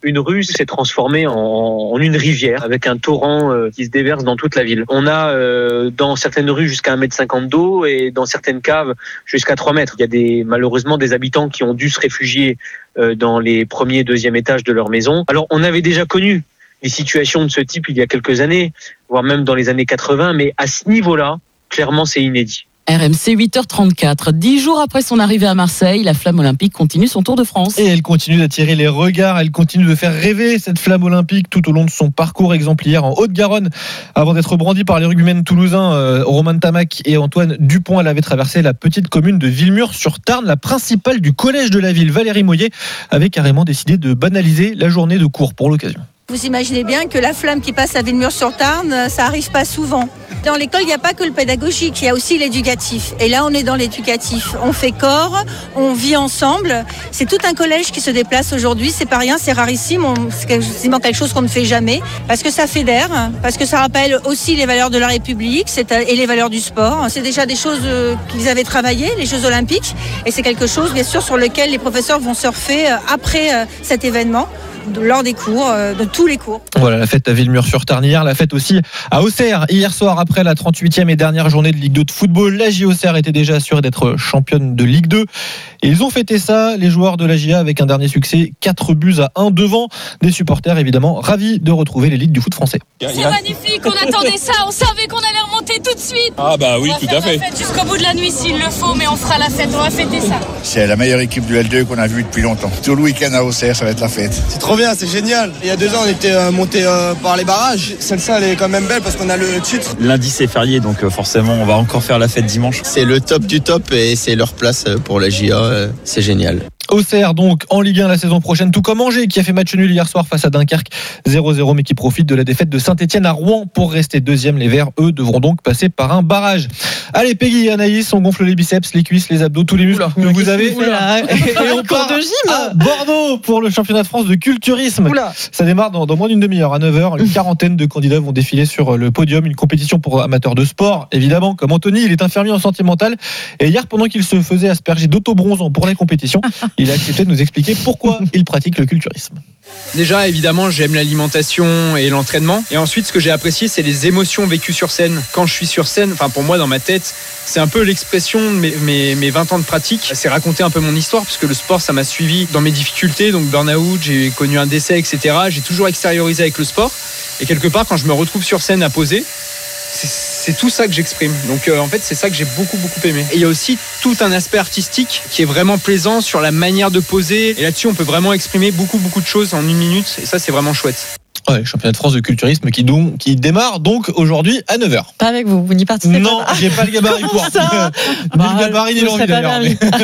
une rue s'est transformée en une rivière avec un torrent qui se déverse dans toute la ville. On a dans certaines rues jusqu'à 1,50 m d'eau et dans certaines caves jusqu'à 3 mètres. Il y a malheureusement des habitants qui ont dû se réfugier dans les premiers et deuxièmes étages de leur maison. Alors on avait déjà connu des situations de ce type il y a quelques années, voire même dans les années 80, mais à ce niveau-là, clairement c'est inédit. RMC 8h34. 10 jours après son arrivée à Marseille, la flamme olympique continue son Tour de France. Et elle continue d'attirer les regards, elle continue de faire rêver cette flamme olympique tout au long de son parcours exemplaire en Haute-Garonne. Avant d'être brandie par les rugbymen toulousains Romain Tamac et Antoine Dupont, elle avait traversé la petite commune de Villemur-sur-Tarn. La principale du collège de la ville, Valérie Moyer, avait carrément décidé de banaliser la journée de cours pour l'occasion. Vous imaginez bien que la flamme qui passe à Villemur-sur-Tarn, ça arrive pas souvent. Dans l'école, il n'y a pas que le pédagogique, il y a aussi l'éducatif. Et là, on est dans l'éducatif. On fait corps, on vit ensemble. C'est tout un collège qui se déplace aujourd'hui. C'est pas rien, c'est rarissime. C'est quasiment quelque chose qu'on ne fait jamais. Parce que ça fédère, parce que ça rappelle aussi les valeurs de la République et les valeurs du sport. C'est déjà des choses qu'ils avaient travaillées, les Jeux Olympiques. Et c'est quelque chose, bien sûr, sur lequel les professeurs vont surfer après cet événement. Lors des cours, de tous les cours. Voilà, la fête à Villemur-sur-Tarn hier, la fête aussi à Auxerre. Hier soir, après la 38e et dernière journée de Ligue 2 de football, la JO Auxerre était déjà assurée d'être championne de Ligue 2. Et ils ont fêté ça, les joueurs de la JA, avec un dernier succès, 4-1 devant des supporters, évidemment, ravis de retrouver l'élite du foot français. C'est magnifique, on attendait ça, on savait qu'on allait remonter tout de suite. Ah bah oui, tout à fait. On va faire la fête jusqu'au bout de la nuit s'il le faut, mais on fera la fête, on va fêter ça. C'est la meilleure équipe de L2 qu'on a vue depuis longtemps. Tout le week-end à Auxerre, ça va être la fête. C'est trop bien, c'est génial. Il y a 2 ans, on était monté par les barrages. Celle-ci, elle est quand même belle parce qu'on a le titre. Lundi, c'est férié, donc forcément, on va encore faire la fête dimanche. C'est le top du top et c'est leur place pour la JA. C'est génial. Auxerre donc en Ligue 1 la saison prochaine, tout comme Angers qui a fait match nul hier soir face à Dunkerque 0-0, mais qui profite de la défaite de Saint-Etienne à Rouen pour rester deuxième. Les Verts, eux, devront donc passer par un barrage. Allez, Peggy et Anaïs, on gonfle les biceps, les cuisses, les abdos, tous les muscles que vous avez. Et on part de gym à Bordeaux pour le championnat de France de culturisme. Ça démarre dans moins d'une demi-heure, à 9h. Une quarantaine de candidats vont défiler sur le podium. Une compétition pour amateurs de sport, évidemment, comme Anthony. Il est infirmier en santé mentale. Et hier, pendant qu'il se faisait asperger d'autobronzant pour les compétitions, il a accepté de nous expliquer pourquoi il pratique le culturisme. Déjà, évidemment, j'aime l'alimentation et l'entraînement. Et ensuite, ce que j'ai apprécié, c'est les émotions vécues sur scène. Quand je suis sur scène, enfin pour moi, dans ma tête, c'est un peu l'expression de mes 20 ans de pratique. C'est raconter un peu mon histoire, puisque le sport, ça m'a suivi dans mes difficultés. Donc burn-out, j'ai connu un décès, etc. J'ai toujours extériorisé avec le sport. Et quelque part, quand je me retrouve sur scène à poser, c'est tout ça que j'exprime. Donc en fait, c'est ça que j'ai beaucoup aimé. Et il y a aussi tout un aspect artistique qui est vraiment plaisant sur la manière de poser. Et là-dessus, on peut vraiment exprimer beaucoup de choses en 1 minute. Et ça, c'est vraiment chouette. Ouais, championnat de France de culturisme qui démarre donc aujourd'hui à 9h. Pas avec vous, vous n'y participez pas. Non, j'ai pas le gabarit pour ça. Ni le gabarit ni l'envie d'ailleurs.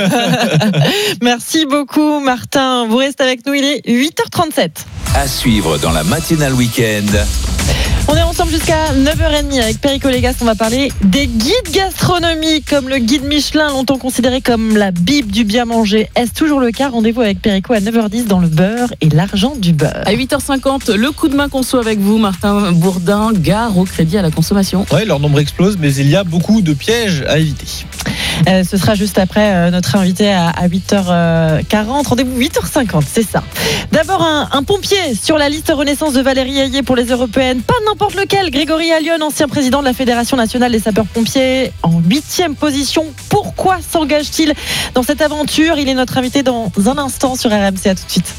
Merci beaucoup Martin, vous restez avec nous, il est 8h37. À suivre dans la matinale week-end. On est ensemble jusqu'à 9h30 avec Perico Légas. On va parler des guides gastronomiques comme le guide Michelin, longtemps considéré comme la Bible du bien manger. Est-ce toujours le cas? Rendez-vous avec Perico à 9h10 dans le beurre et l'argent du beurre. À 8h50, le coup de main conso avec vous, Martin Bourdin, gare au crédit à la consommation. Oui, leur nombre explose, mais il y a beaucoup de pièges à éviter. Ce sera juste après notre invité à 8h40. Rendez-vous 8h50, c'est ça. D'abord, un pompier sur la liste Renaissance de Valérie Ayé pour les européennes. Pas n'importe lequel. Grégory Allione, ancien président de la Fédération nationale des sapeurs-pompiers, en 8e position. Pourquoi s'engage-t-il dans cette aventure? Il est notre invité dans un instant sur RMC. À tout de suite.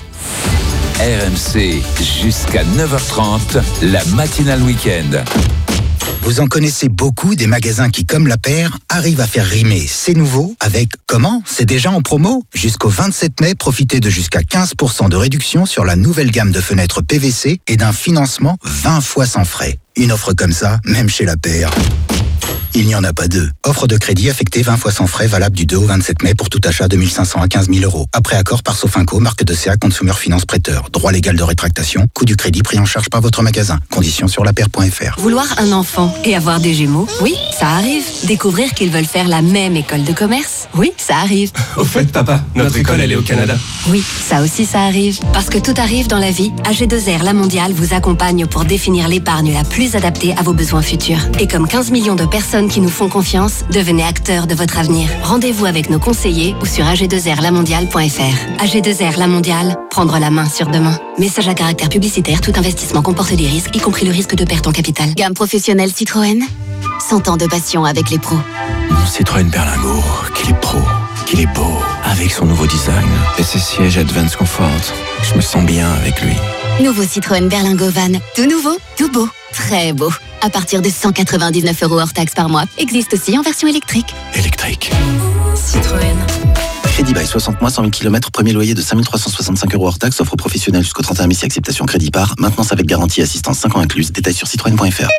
RMC jusqu'à 9h30, la matinale week-end. Vous en connaissez beaucoup des magasins qui, comme la paire, arrivent à faire rimer c'est nouveau avec comment? C'est déjà en promo? Jusqu'au 27 mai, profitez de jusqu'à 15% de réduction sur la nouvelle gamme de fenêtres PVC et d'un financement 20 fois sans frais. Une offre comme ça, même chez la paire, il n'y en a pas deux. Offre de crédit affectée 20 fois sans frais, valable du 2 au 27 mai pour tout achat de 1 500 à 15 000 euros. Après accord par Sofinco, marque de CA Consumer Finance Prêteur. Droit légal de rétractation, coût du crédit pris en charge par votre magasin. Conditions sur lapaire.fr. Vouloir un enfant et avoir des jumeaux, oui, ça arrive. Découvrir qu'ils veulent faire la même école de commerce, Oui, ça arrive. Au fait, papa, notre école, elle est au Canada. Oui, ça aussi, ça arrive. Parce que tout arrive dans la vie, AG2R La Mondiale vous accompagne pour définir l'épargne la plus adaptée à vos besoins futurs. Et comme 15 millions de personnes qui nous font confiance, devenez acteurs de votre avenir. Rendez-vous avec nos conseillers ou sur ag2rlamondiale.fr. AG2R La Mondiale, prendre la main sur demain. Message à caractère publicitaire, tout investissement comporte des risques, y compris le risque de perte en capital. Gamme professionnelle Citroën, 100 ans de passion avec les pros. Mon Citroën Berlingo, qu'il est pro, qu'il est beau, avec son nouveau design et ses sièges Advance Comfort. Je me sens bien avec lui. Nouveau Citroën Berlingo Van, tout nouveau, tout beau, très beau. À partir de 199 € hors taxe par mois. Existe aussi en version électrique. Électrique. Citroën. Crédit bail 60 mois, 100 000 km, premier loyer de 5 365 € hors taxe, offre professionnelle jusqu'au 31 mai si acceptation crédit par, maintenance avec garantie assistance 5 ans incluse, détails sur citroën.fr.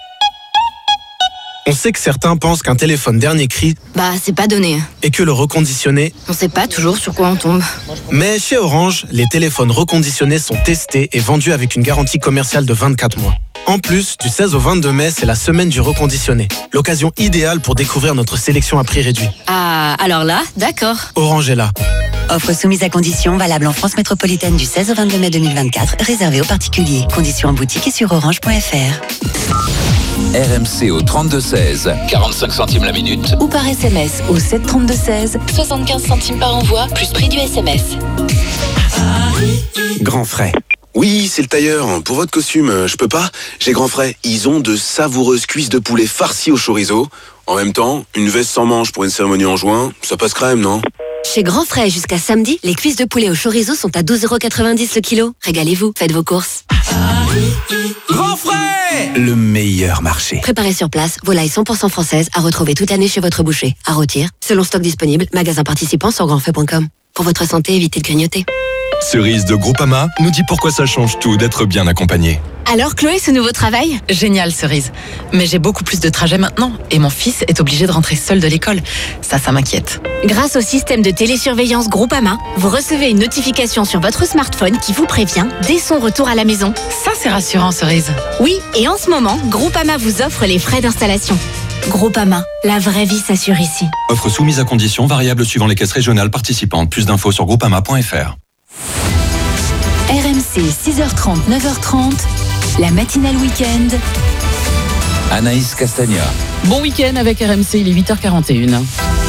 On sait que certains pensent qu'un téléphone dernier cri, c'est pas donné. Et que le reconditionné, On sait pas toujours sur quoi on tombe. Mais chez Orange, les téléphones reconditionnés sont testés et vendus avec une garantie commerciale de 24 mois. En plus, du 16 au 22 mai, c'est la semaine du reconditionné. L'occasion idéale pour découvrir notre sélection à prix réduit. Ah, alors là, d'accord. Orange est là. Offre soumise à conditions, valable en France métropolitaine du 16 au 22 mai 2024, réservée aux particuliers. Conditions en boutique et sur orange.fr. RMC au 32-16, 45 centimes la minute. Ou par SMS au 732-16, 75 centimes par envoi, plus prix du SMS. Grand Frais. Oui, c'est le tailleur. Pour votre costume, je peux pas. J'ai Grand Frais. Ils ont de savoureuses cuisses de poulet farcies au chorizo. En même temps, une veste sans manches pour une cérémonie en juin, ça passe crème, non? Chez Grand Frais, jusqu'à samedi, les cuisses de poulet au chorizo sont à 12,90 € le kilo. Régalez-vous, faites vos courses. Grand Frais, le meilleur marché. Préparez sur place, volailles 100% françaises à retrouver toute l'année chez votre boucher. À rôtir, selon stock disponible, magasin participant sur grandfrais.com. Pour votre santé, évitez de grignoter. Cerise de Groupama nous dit pourquoi ça change tout d'être bien accompagné. Alors Chloé, ce nouveau travail? Génial Cerise. Mais j'ai beaucoup plus de trajets maintenant et mon fils est obligé de rentrer seul de l'école. Ça m'inquiète. Grâce au système de télésurveillance Groupama, vous recevez une notification sur votre smartphone qui vous prévient dès son retour à la maison. Ça c'est rassurant Cerise. Oui, et en ce moment, Groupama vous offre les frais d'installation. Groupama, la vraie vie s'assure ici. Offre soumise à conditions, variable suivant les caisses régionales participantes. Plus d'infos sur groupama.fr. RMC 6h30, 9h30, la matinale week-end. Anaïs Castagna. Bon week-end avec RMC, il est 8h41.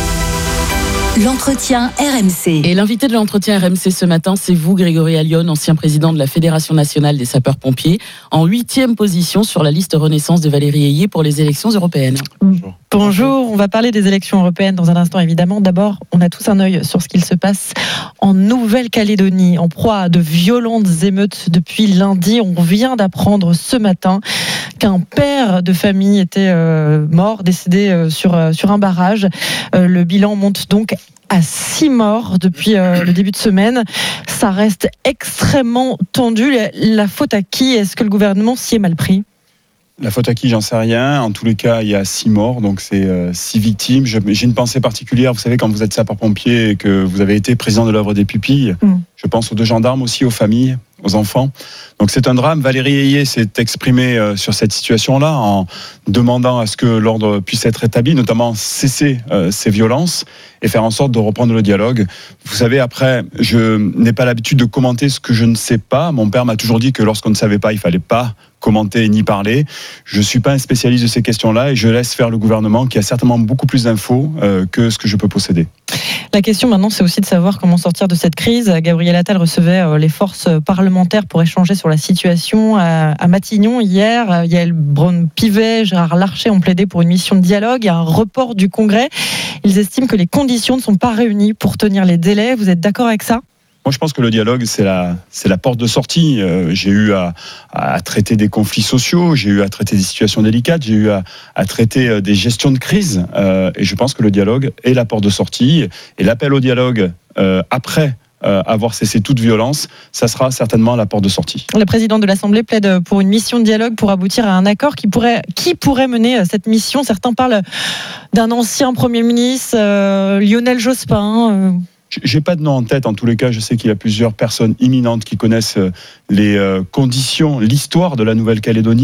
L'entretien RMC. Et l'invité de l'entretien RMC ce matin, c'est vous, Grégory Allione, ancien président de la Fédération nationale des sapeurs-pompiers, en 8e position sur la liste Renaissance de Valérie Ayé pour les élections européennes. Bonjour, on va parler des élections européennes dans un instant évidemment. D'abord, on a tous un œil sur ce qu'il se passe en Nouvelle-Calédonie, en proie à de violentes émeutes depuis lundi. On vient d'apprendre ce matin qu'un père de famille était mort, décédé sur un barrage. Le bilan monte donc à 6 morts depuis le début de semaine. Ça reste extrêmement tendu. La faute à qui? Est-ce que le gouvernement s'y est mal pris? La faute à qui, j'en sais rien. En tous les cas, il y a 6 morts, donc c'est 6 victimes. J'ai une pensée particulière. Vous savez, quand vous êtes sapeur-pompier et que vous avez été président de l'œuvre des pupilles, je pense aux 2 gendarmes aussi, aux familles, aux enfants. Donc c'est un drame. Valérie Ayé s'est exprimée sur cette situation-là en demandant à ce que l'ordre puisse être établi, notamment cesser ces violences et faire en sorte de reprendre le dialogue. Vous savez, après, je n'ai pas l'habitude de commenter ce que je ne sais pas. Mon père m'a toujours dit que lorsqu'on ne savait pas, il ne fallait pas commenter ni parler. Je ne suis pas un spécialiste de ces questions-là et je laisse faire le gouvernement qui a certainement beaucoup plus d'infos que ce que je peux posséder. La question maintenant, c'est aussi de savoir comment sortir de cette crise. Gabriel Attal recevait les forces parlementaires pour échanger sur la situation à Matignon hier. Yael Braun-Pivet, Gérard Larcher ont plaidé pour une mission de dialogue et un report du Congrès. Ils estiment que les conditions ne sont pas réunies pour tenir les délais. Vous êtes d'accord avec ça ? Moi, je pense que le dialogue, c'est la porte de sortie. J'ai eu à traiter des conflits sociaux, j'ai eu à traiter des situations délicates, j'ai eu à traiter des gestions de crise. Et je pense que le dialogue est la porte de sortie. Et l'appel au dialogue après avoir cessé toute violence, ça sera certainement la porte de sortie. Le président de l'Assemblée plaide pour une mission de dialogue pour aboutir à un accord. Qui pourrait mener cette mission? Certains parlent d'un ancien Premier ministre, Lionel Jospin. J'ai pas de nom en tête. En tous les cas, je sais qu'il y a plusieurs personnes imminentes qui connaissent les conditions, l'histoire de la Nouvelle-Calédonie.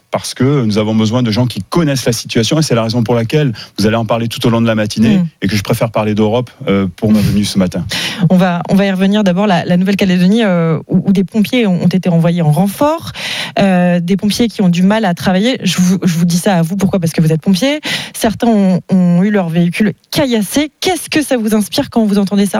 parce que nous avons besoin de gens qui connaissent la situation et c'est la raison pour laquelle vous allez en parler tout au long de la matinée et que je préfère parler d'Europe pour ma venue ce matin. On va y revenir. D'abord, la Nouvelle-Calédonie où des pompiers ont été envoyés en renfort, des pompiers qui ont du mal à travailler. Je vous dis ça à vous, pourquoi ? Parce que vous êtes pompier. Certains ont eu leur véhicule caillassé. Qu'est-ce que ça vous inspire quand vous entendez ça ?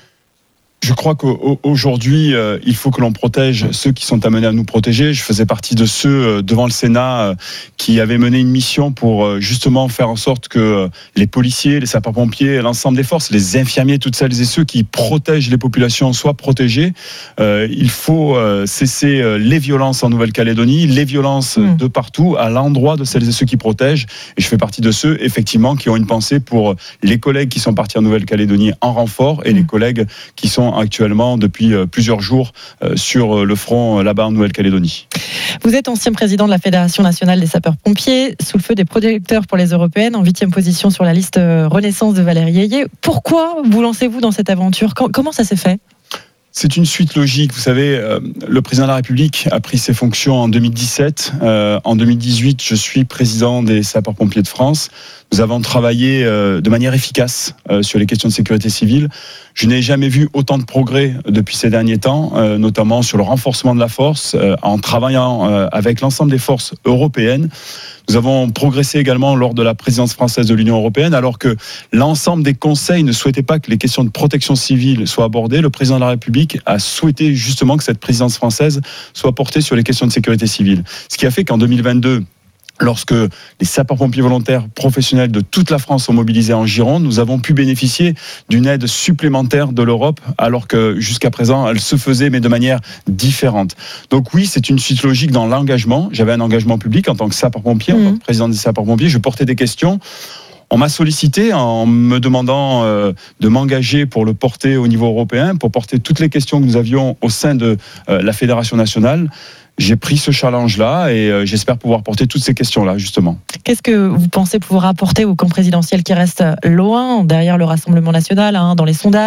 Je crois qu'aujourd'hui, il faut que l'on protège ceux qui sont amenés à nous protéger. Je faisais partie de ceux devant le Sénat qui avaient mené une mission pour justement faire en sorte que les policiers, les sapeurs-pompiers, l'ensemble des forces, les infirmiers, toutes celles et ceux qui protègent les populations soient protégés. Il faut cesser les violences en Nouvelle-Calédonie, les violences de partout, à l'endroit de celles et ceux qui protègent. Et je fais partie de ceux, effectivement, qui ont une pensée pour les collègues qui sont partis en Nouvelle-Calédonie en renfort et les collègues qui sont actuellement depuis plusieurs jours sur le front là-bas en Nouvelle-Calédonie. Vous êtes ancien président de la Fédération nationale des sapeurs-pompiers, sous le feu des projecteurs pour les européennes, en 8e position sur la liste Renaissance de Valérie Ayé. Pourquoi vous lancez-vous dans cette aventure ? Comment ça s'est fait ? C'est une suite logique. Vous savez, le président de la République a pris ses fonctions en 2017. En 2018, je suis président des sapeurs-pompiers de France. Nous avons travaillé de manière efficace sur les questions de sécurité civile. Je n'ai jamais vu autant de progrès depuis ces derniers temps, notamment sur le renforcement de la force, en travaillant avec l'ensemble des forces européennes. Nous avons progressé également lors de la présidence française de l'Union européenne, alors que l'ensemble des conseils ne souhaitaient pas que les questions de protection civile soient abordées. Le président de la République a souhaité justement que cette présidence française soit portée sur les questions de sécurité civile. Ce qui a fait qu'en 2022, lorsque les sapeurs-pompiers volontaires professionnels de toute la France sont mobilisés en Gironde, nous avons pu bénéficier d'une aide supplémentaire de l'Europe, alors que jusqu'à présent, elle se faisait, mais de manière différente. Donc oui, c'est une suite logique dans l'engagement. J'avais un engagement public en tant que sapeur-pompier, en tant que président des sapeurs-pompiers. Je portais des questions. On m'a sollicité en me demandant de m'engager pour le porter au niveau européen, pour porter toutes les questions que nous avions au sein de la Fédération nationale. J'ai pris ce challenge-là et j'espère pouvoir porter toutes ces questions-là, justement. Qu'est-ce que vous pensez pouvoir apporter au camp présidentiel qui reste loin, derrière le Rassemblement national, dans les sondages ?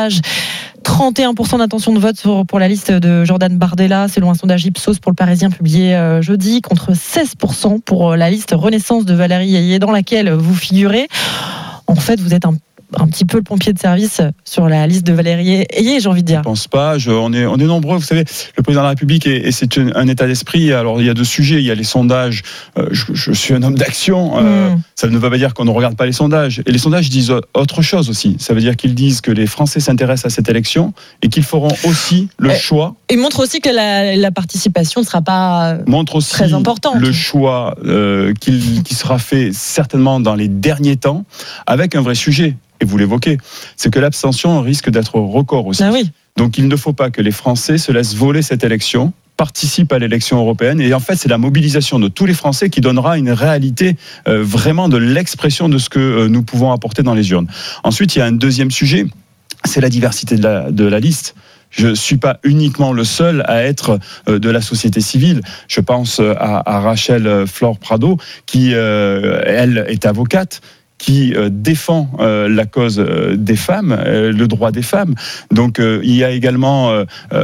31% d'intention de vote pour la liste de Jordan Bardella, selon un sondage Ipsos pour le Parisien publié jeudi, contre 16% pour la liste Renaissance de Valérie Ayé, dans laquelle vous figurez. En fait, vous êtes un petit peu le pompier de service sur la liste de Valérie Ayé, j'ai envie de dire. Je pense pas. On est nombreux. Vous savez, le président de la République, et c'est un état d'esprit. Alors, il y a deux sujets. Il y a les sondages. Je suis un homme d'action. Ça ne veut pas dire qu'on ne regarde pas les sondages. Et les sondages disent autre chose aussi. Ça veut dire qu'ils disent que les Français s'intéressent à cette élection et qu'ils feront aussi le choix. Et montre aussi que la participation ne sera pas très importante. Le choix qui sera fait certainement dans les derniers temps, avec un vrai sujet. Et vous l'évoquez, c'est que l'abstention risque d'être record aussi. Ah oui. Donc il ne faut pas que les Français se laissent voler cette élection, participent à l'élection européenne. Et en fait, c'est la mobilisation de tous les Français qui donnera une réalité vraiment de l'expression de ce que nous pouvons apporter dans les urnes. Ensuite, il y a un deuxième sujet, c'est la diversité de la liste. Je ne suis pas uniquement le seul à être de la société civile. Je pense à Rachel Flore Prado, qui, elle, est avocate, qui défend la cause des femmes, le droit des femmes. Donc il y a également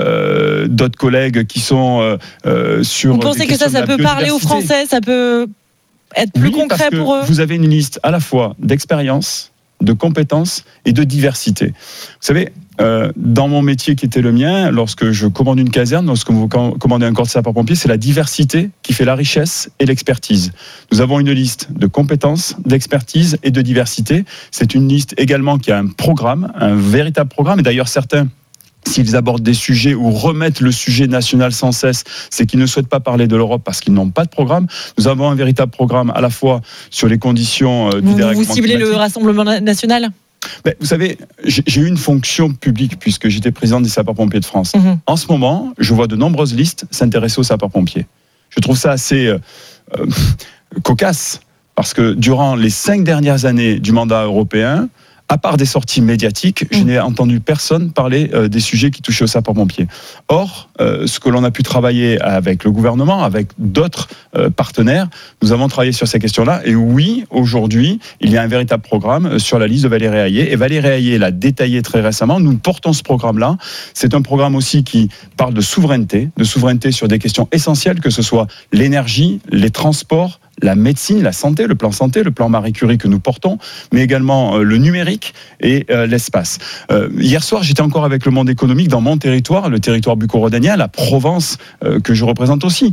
d'autres collègues qui sont sur... Vous pensez que ça peut parler aux Français, ça peut être plus concret pour eux ? Vous avez une liste à la fois d'expérience, de compétences et de diversité. Vous savez, dans mon métier qui était le mien, lorsque je commande une caserne, lorsque vous commandez un corps de sapeurs-pompiers, c'est la diversité qui fait la richesse et l'expertise. Nous avons une liste de compétences, d'expertise et de diversité. C'est une liste également qui a un programme, un véritable programme. Et d'ailleurs, certains, s'ils abordent des sujets ou remettent le sujet national sans cesse, c'est qu'ils ne souhaitent pas parler de l'Europe parce qu'ils n'ont pas de programme. Nous avons un véritable programme à la fois sur les conditions du dérèglement climatique. Vous ciblez le Rassemblement national ? Vous savez, j'ai eu une fonction publique puisque j'étais président des sapeurs-pompiers de France. En ce moment, je vois de nombreuses listes s'intéresser aux sapeurs-pompiers. Je trouve ça assez cocasse parce que durant les 5 dernières années du mandat européen, À part des sorties médiatiques, je n'ai entendu personne parler des sujets qui touchaient aux sapeurs-pompiers. Or, ce que l'on a pu travailler avec le gouvernement, avec d'autres partenaires, nous avons travaillé sur ces questions-là. Et oui, aujourd'hui, il y a un véritable programme sur la liste de Valérie Hayé. Et Valérie Hayé l'a détaillé très récemment. Nous portons ce programme-là. C'est un programme aussi qui parle de souveraineté sur des questions essentielles, que ce soit l'énergie, les transports, la médecine, la santé, le plan Marie Curie que nous portons, mais également le numérique et l'espace. Hier soir, j'étais encore avec le monde économique dans mon territoire, le territoire bucco-rhodanien, la Provence que je représente aussi.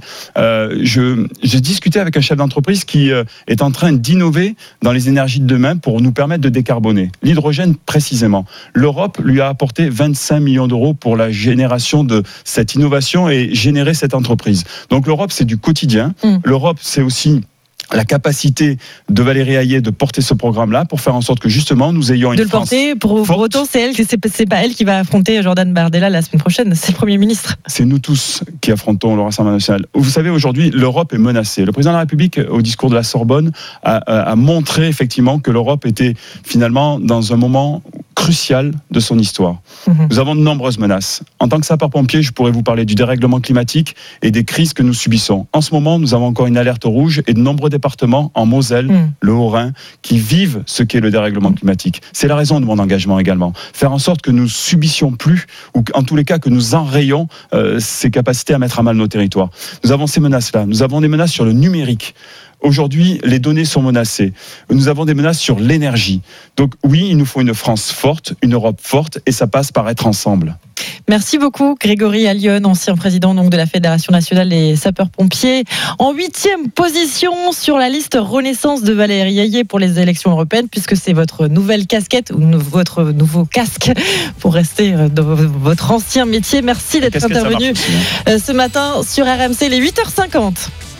J'ai discuté avec un chef d'entreprise qui est en train d'innover dans les énergies de demain pour nous permettre de décarboner. L'hydrogène précisément. L'Europe lui a apporté 25 millions d'euros pour la génération de cette innovation et générer cette entreprise. Donc l'Europe, c'est du quotidien. L'Europe, c'est aussi la capacité de Valérie Hayé de porter ce programme-là pour faire en sorte que justement nous ayons une France de le porter. Pour autant, c'est pas elle qui va affronter Jordan Bardella la semaine prochaine, c'est le Premier ministre. C'est nous tous qui affrontons le Rassemblement national. Vous savez, aujourd'hui, l'Europe est menacée. Le président de la République, au discours de la Sorbonne, a montré effectivement que l'Europe était finalement dans un moment crucial de son histoire. Nous avons de nombreuses menaces. En tant que sapeur-pompier, je pourrais vous parler du dérèglement climatique et des crises que nous subissons. En ce moment, nous avons encore une alerte rouge et de nombreux départements en Moselle, le Haut-Rhin, qui vivent ce qu'est le dérèglement climatique. C'est la raison de mon engagement également. Faire en sorte que nous subissions plus, ou en tous les cas que nous enrayons ces capacités à mettre à mal nos territoires. Nous avons ces menaces-là. Nous avons des menaces sur le numérique. Aujourd'hui, les données sont menacées. Nous avons des menaces sur l'énergie. Donc oui, il nous faut une France forte, une Europe forte, et ça passe par être ensemble. Merci beaucoup Grégory Allione, ancien président donc de la Fédération nationale des sapeurs-pompiers. En 8e position sur la liste Renaissance de Valérie Hayé pour les élections européennes, puisque c'est votre nouvelle casquette ou votre nouveau casque pour rester dans votre ancien métier. Merci d'être intervenu ce matin sur RMC, les 8h50.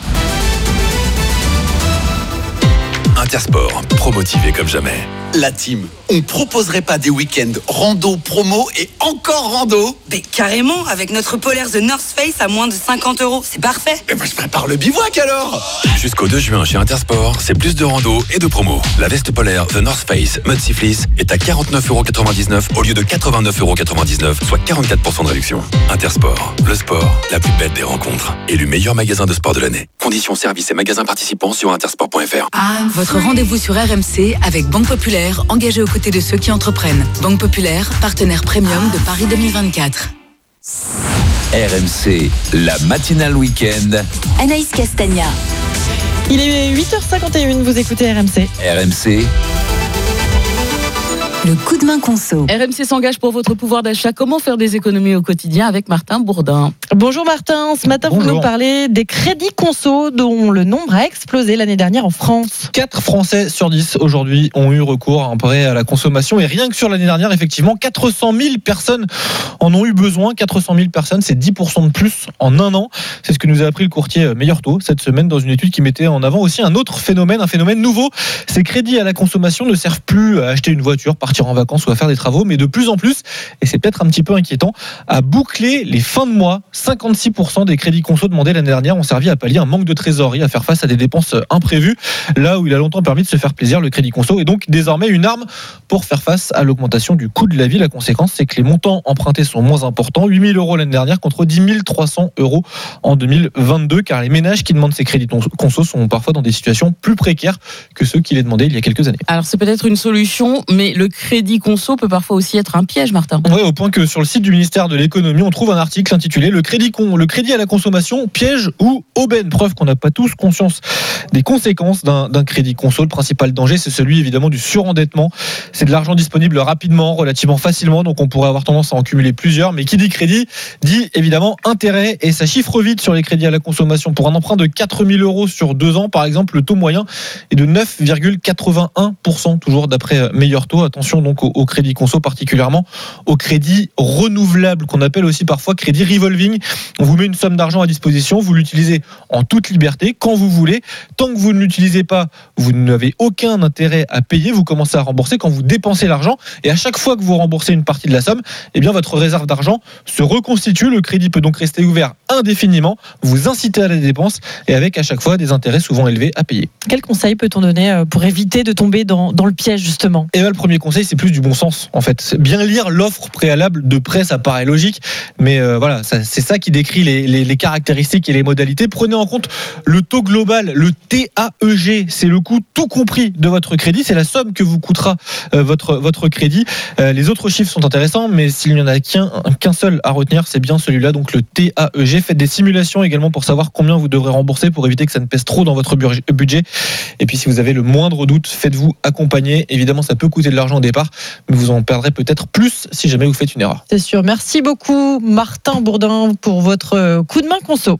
Intersport, promotivé comme jamais. La team, on proposerait pas des week-ends rando, promo et encore rando? Mais carrément, avec notre polaire The North Face à moins de 50 €, c'est parfait. Et ben je prépare le bivouac alors. Jusqu'au 2 juin chez Intersport, c'est plus de rando et de promo. La veste polaire The North Face Mud Sea Fleece est à 49,99 € au lieu de 89,99 €, soit 44% de réduction. Intersport, le sport, la plus belle des rencontres. Élu meilleur magasin de sport de l'année. Conditions, services et magasins participants sur intersport.fr. Votre rendez-vous sur RMC avec Banque Populaire, engagée aux côtés de ceux qui entreprennent. Banque Populaire, partenaire premium de Paris 2024. RMC, la matinale week-end. Anaïs Castagna. Il est 8h51, vous écoutez RMC. RMC. Le coup de main conso. RMC s'engage pour votre pouvoir d'achat. Comment faire des économies au quotidien avec Martin Bourdin. Bonjour Martin, ce matin vous nous parlez des crédits conso dont le nombre a explosé l'année dernière en France. 4 Français sur 10 aujourd'hui ont eu recours à un prêt à la consommation et rien que sur l'année dernière, effectivement, 400 000 personnes en ont eu besoin. 400 000 personnes, c'est 10% de plus en un an. C'est ce que nous a appris le courtier Meilleur Taux cette semaine dans une étude qui mettait en avant aussi un autre phénomène, un phénomène nouveau. Ces crédits à la consommation ne servent plus à acheter une voiture, partir en vacances ou à faire des travaux, mais de plus en plus, et c'est peut-être un petit peu inquiétant, à boucler les fins de mois. 56% des crédits conso demandés l'année dernière ont servi à pallier un manque de trésorerie, à faire face à des dépenses imprévues. Là où il a longtemps permis de se faire plaisir, le crédit conso est donc désormais une arme pour faire face à l'augmentation du coût de la vie. La conséquence, c'est que les montants empruntés sont moins importants, 8 000 € l'année dernière contre 10 300 € en 2022, car les ménages qui demandent ces crédits conso sont parfois dans des situations plus précaires que ceux qui les demandaient il y a quelques années. Alors c'est peut-être une solution, mais le crédit conso peut parfois aussi être un piège, Martin. Oui, au point que sur le site du ministère de l'économie, on trouve un article intitulé le crédit à la consommation, piège ou aubaine. Preuve qu'on n'a pas tous conscience des conséquences d'un crédit conso. Le principal danger, c'est celui évidemment du surendettement. C'est de l'argent disponible rapidement, relativement facilement, donc on pourrait avoir tendance à en cumuler plusieurs. Mais qui dit crédit, dit évidemment intérêt, et ça chiffre vite sur les crédits à la consommation. Pour un emprunt de 4 000 € sur 2 ans, par exemple, le taux moyen est de 9,81%, toujours d'après Meilleur Taux. Attention donc au crédit conso, particulièrement au crédit renouvelable, qu'on appelle aussi parfois crédit revolving. On vous met une somme d'argent à disposition, vous l'utilisez en toute liberté, quand vous voulez. Tant que vous ne l'utilisez pas, vous n'avez aucun intérêt à payer, vous commencez à rembourser quand vous dépensez l'argent, et à chaque fois que vous remboursez une partie de la somme, eh bien votre réserve d'argent se reconstitue. Le crédit peut donc rester ouvert indéfiniment, vous incitez à la dépense, et avec à chaque fois des intérêts souvent élevés à payer. Quel conseil peut-on donner pour éviter de tomber dans le piège justement ? Et bien, le premier conseil, c'est plus du bon sens en fait. C'est bien lire l'offre préalable de prêt, ça paraît logique, mais voilà, c'est ça qui décrit les caractéristiques et les modalités. Prenez en compte le taux global, le TAEG, c'est le coût tout compris de votre crédit, c'est la somme que vous coûtera votre crédit. Les autres chiffres sont intéressants, mais s'il n'y en a qu'un seul à retenir, c'est bien celui-là, donc le TAEG. Faites des simulations également pour savoir combien vous devrez rembourser pour éviter que ça ne pèse trop dans votre budget. Et puis si vous avez le moindre doute, faites-vous accompagner. Évidemment, ça peut coûter de l'argent au départ, mais vous en perdrez peut-être plus si jamais vous faites une erreur. C'est sûr. Merci beaucoup Martin Bourdin pour votre coup de main conso.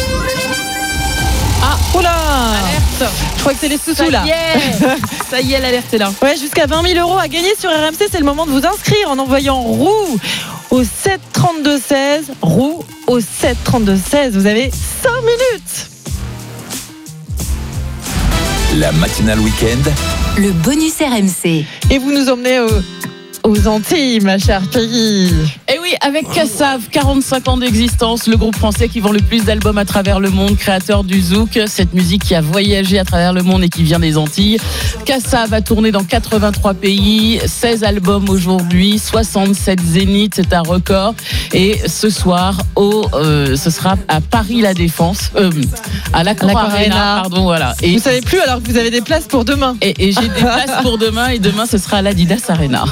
Ah, oula, alerte. Je crois que c'est les sous-sous là. Ça y est, l'alerte est là. Ouais, jusqu'à 20 000 € à gagner sur RMC. C'est le moment de vous inscrire en envoyant roue au 7 32 16. Roue au 7 32 16. Vous avez 5 minutes. La matinale week-end. Le bonus RMC. Et vous nous emmenez aux Antilles, ma chère Peggy. Et oui, avec Kassav, 45 ans d'existence, le groupe français qui vend le plus d'albums à travers le monde, créateur du zouk, cette musique qui a voyagé à travers le monde et qui vient des Antilles. Kassav a tourné dans 83 pays, 16 albums aujourd'hui, 67 zéniths, c'est un record. Et ce soir, ce sera à Paris La Défense, à l'Accor Arena, pardon, voilà. Et vous savez plus alors que vous avez des places pour demain. Et j'ai des places pour demain, et demain ce sera à l'Adidas Arena.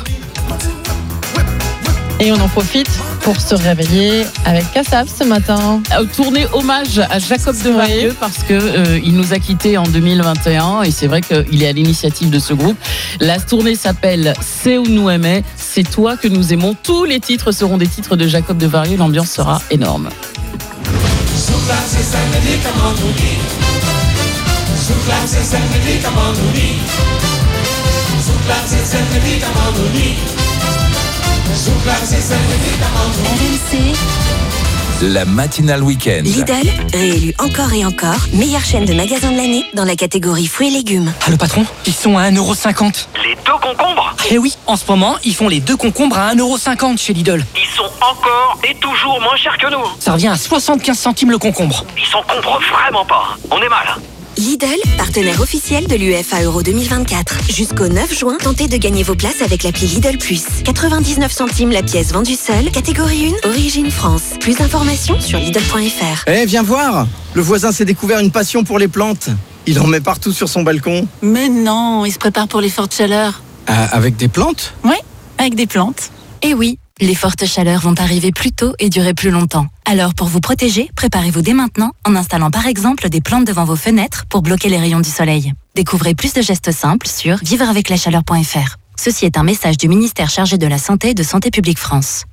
Et on en profite pour se réveiller avec Kassav ce matin. Tournée hommage à Jacob Devarieux parce que il nous a quittés en 2021 et c'est vrai qu'il est à l'initiative de ce groupe. La tournée s'appelle C'est où nous aimait, c'est toi que nous aimons. Tous les titres seront des titres de Jacob Devarieux. L'ambiance sera énorme. RMC. La matinale week-end. Lidl, réélu encore et encore, meilleure chaîne de magasins de l'année dans la catégorie fruits et légumes. Ah, le patron, ils sont à 1,50€. Les 2 concombres? Eh oui, en ce moment, ils font les 2 concombres à 1,50€ chez Lidl. Ils sont encore et toujours moins chers que nous. Ça revient à 75 centimes le concombre. Ils s'en comprennent vraiment pas. On est mal. Lidl, partenaire officiel de l'UEFA Euro 2024. Jusqu'au 9 juin, tentez de gagner vos places avec l'appli Lidl Plus. 99 centimes la pièce vendue seule. Catégorie 1, origine France. Plus d'informations sur Lidl.fr. Viens voir. Le voisin s'est découvert une passion pour les plantes. Il en met partout sur son balcon. Mais non, il se prépare pour les fortes chaleurs. Avec des plantes? Oui, avec des plantes. Et oui, les fortes chaleurs vont arriver plus tôt et durer plus longtemps. Alors pour vous protéger, préparez-vous dès maintenant en installant par exemple des plantes devant vos fenêtres pour bloquer les rayons du soleil. Découvrez plus de gestes simples sur vivreaveclachaleur.fr. Ceci est un message du ministère chargé de la Santé et de Santé publique France.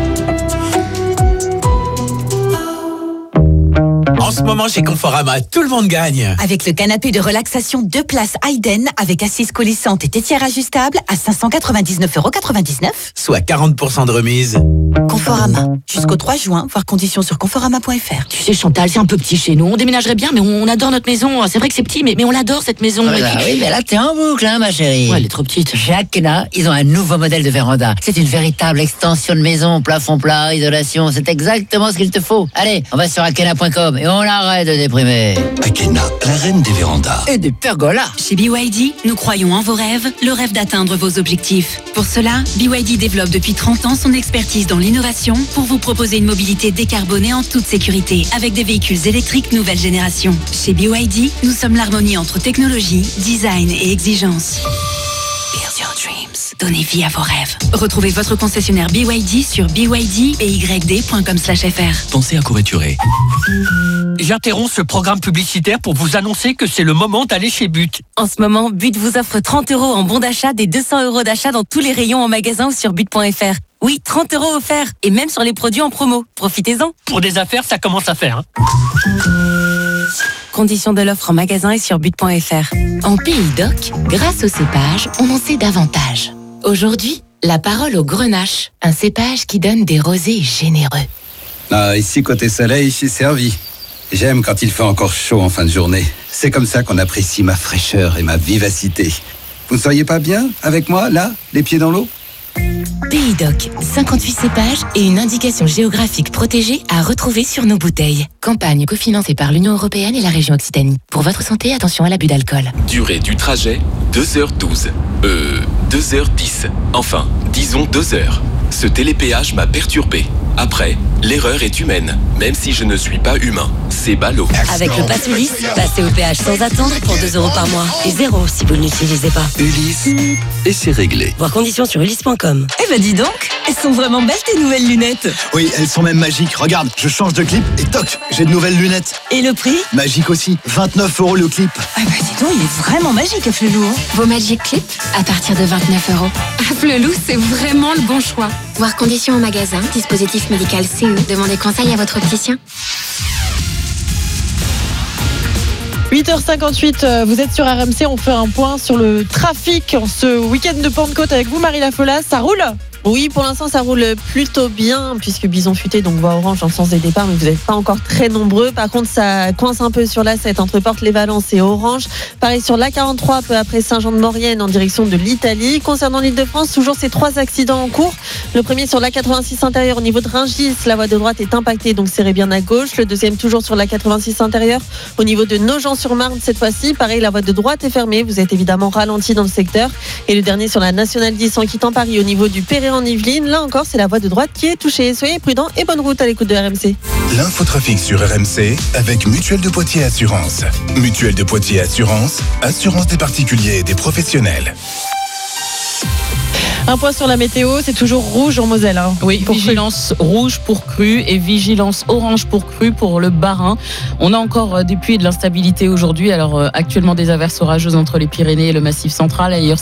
En ce moment, chez Conforama, tout le monde gagne. Avec le canapé de relaxation 2 places Hayden avec assise coulissante et tétière ajustable à 599,99€. Soit 40% de remise. Conforama. Jusqu'au 3 juin, voir conditions sur conforama.fr. Tu sais Chantal, c'est un peu petit chez nous. On déménagerait bien, mais on adore notre maison. C'est vrai que c'est petit, mais on l'adore cette maison. Oui, mais là t'es en boucle, hein, ma chérie. Ouais, elle est trop petite. Chez Akena, ils ont un nouveau modèle de véranda. C'est une véritable extension de maison, plafond plat, isolation. C'est exactement ce qu'il te faut. Allez, on va sur akena.com et on arrête de déprimer. Akena, la reine des vérandas. Et des pergolas. Chez BYD, nous croyons en vos rêves, le rêve d'atteindre vos objectifs. Pour cela, BYD développe depuis 30 ans son expertise dans l'innovation pour vous proposer une mobilité décarbonée en toute sécurité avec des véhicules électriques nouvelle génération. Chez BYD, nous sommes l'harmonie entre technologie, design et exigence. Build your dreams. Donnez vie à vos rêves. Retrouvez votre concessionnaire BYD sur byd.com/fr. Pensez à covoiturer. J'interromps ce programme publicitaire pour vous annoncer que c'est le moment d'aller chez But. En ce moment, But vous offre 30€ en bon d'achat, des 200€ d'achat dans tous les rayons en magasin ou sur but.fr. Oui, 30€ offerts et même sur les produits en promo. Profitez-en. Pour des affaires, ça commence à faire. Conditions de l'offre en magasin et sur but.fr. En Pays d'Oc, grâce au cépage, on en sait davantage. Aujourd'hui, la parole au grenache, un cépage qui donne des rosés généreux. Ici, côté soleil, je suis servi. J'aime quand il fait encore chaud en fin de journée. C'est comme ça qu'on apprécie ma fraîcheur et ma vivacité. Vous ne seriez pas bien avec moi, là, les pieds dans l'eau ? Pays d'Oc, 58 cépages et une indication géographique protégée à retrouver sur nos bouteilles. Campagne cofinancée par l'Union européenne et la région Occitanie. Pour votre santé, attention à l'abus d'alcool. Durée du trajet, 2h12. 2h10. Enfin, disons 2h. Ce télépéage m'a perturbé. Après, l'erreur est humaine, même si je ne suis pas humain. C'est ballot. Avec le Pass Ulysse, passez au péage sans attendre pour 2 € par mois. Et 0 si vous ne l'utilisez pas. Ulysse, et c'est réglé. Voir conditions sur ulysse.com. Eh ben dis donc, elles sont vraiment belles tes nouvelles lunettes. Oui, elles sont même magiques. Regarde, je change de clip et toc, j'ai de nouvelles lunettes. Et le prix ? Magique aussi, 29 € le clip. Ah bah dis donc, il est vraiment magique Afflelou. Vos Magic Clips à partir de 29 €. Afflelou, c'est vraiment le bon choix. Voir conditions au magasin, dispositif médical CE. Demandez conseil à votre opticien. 8h58, vous êtes sur RMC, on fait un point sur le trafic en ce week-end de Pentecôte avec vous Marie Lafolas, ça roule ? Oui, pour l'instant, ça roule plutôt bien puisque Bison Futé, donc voie orange dans le sens des départs, mais vous n'êtes pas encore très nombreux. Par contre, ça coince un peu sur l'A7 entre Porte-les-Valences et Orange. Pareil sur l'A43, peu après Saint-Jean-de-Maurienne en direction de l'Italie. Concernant l'Île-de-France, toujours ces 3 accidents en cours. Le premier sur l'A86 intérieur au niveau de Rungis, la voie de droite est impactée, donc serrez bien à gauche. Le deuxième toujours sur l'A86 intérieur au niveau de Nogent-sur-Marne cette fois-ci. Pareil, la voie de droite est fermée. Vous êtes évidemment ralenti dans le secteur. Et le dernier sur la Nationale 10 en quittant Paris au niveau du Perret en Yvelines. Là encore, c'est la voie de droite qui est touchée. Soyez prudents et bonne route à l'écoute de RMC. L'infotrafic sur RMC avec Mutuelle de Poitiers Assurance. Mutuelle de Poitiers Assurance, assurance des particuliers et des professionnels. Un point sur la météo, c'est toujours rouge en Moselle. Hein, oui, vigilance rouge pour crue et vigilance orange pour crue pour le Bas-Rhin. On a encore des pluies et de l'instabilité aujourd'hui. Alors actuellement des averses orageuses entre les Pyrénées et le Massif central. Ailleurs,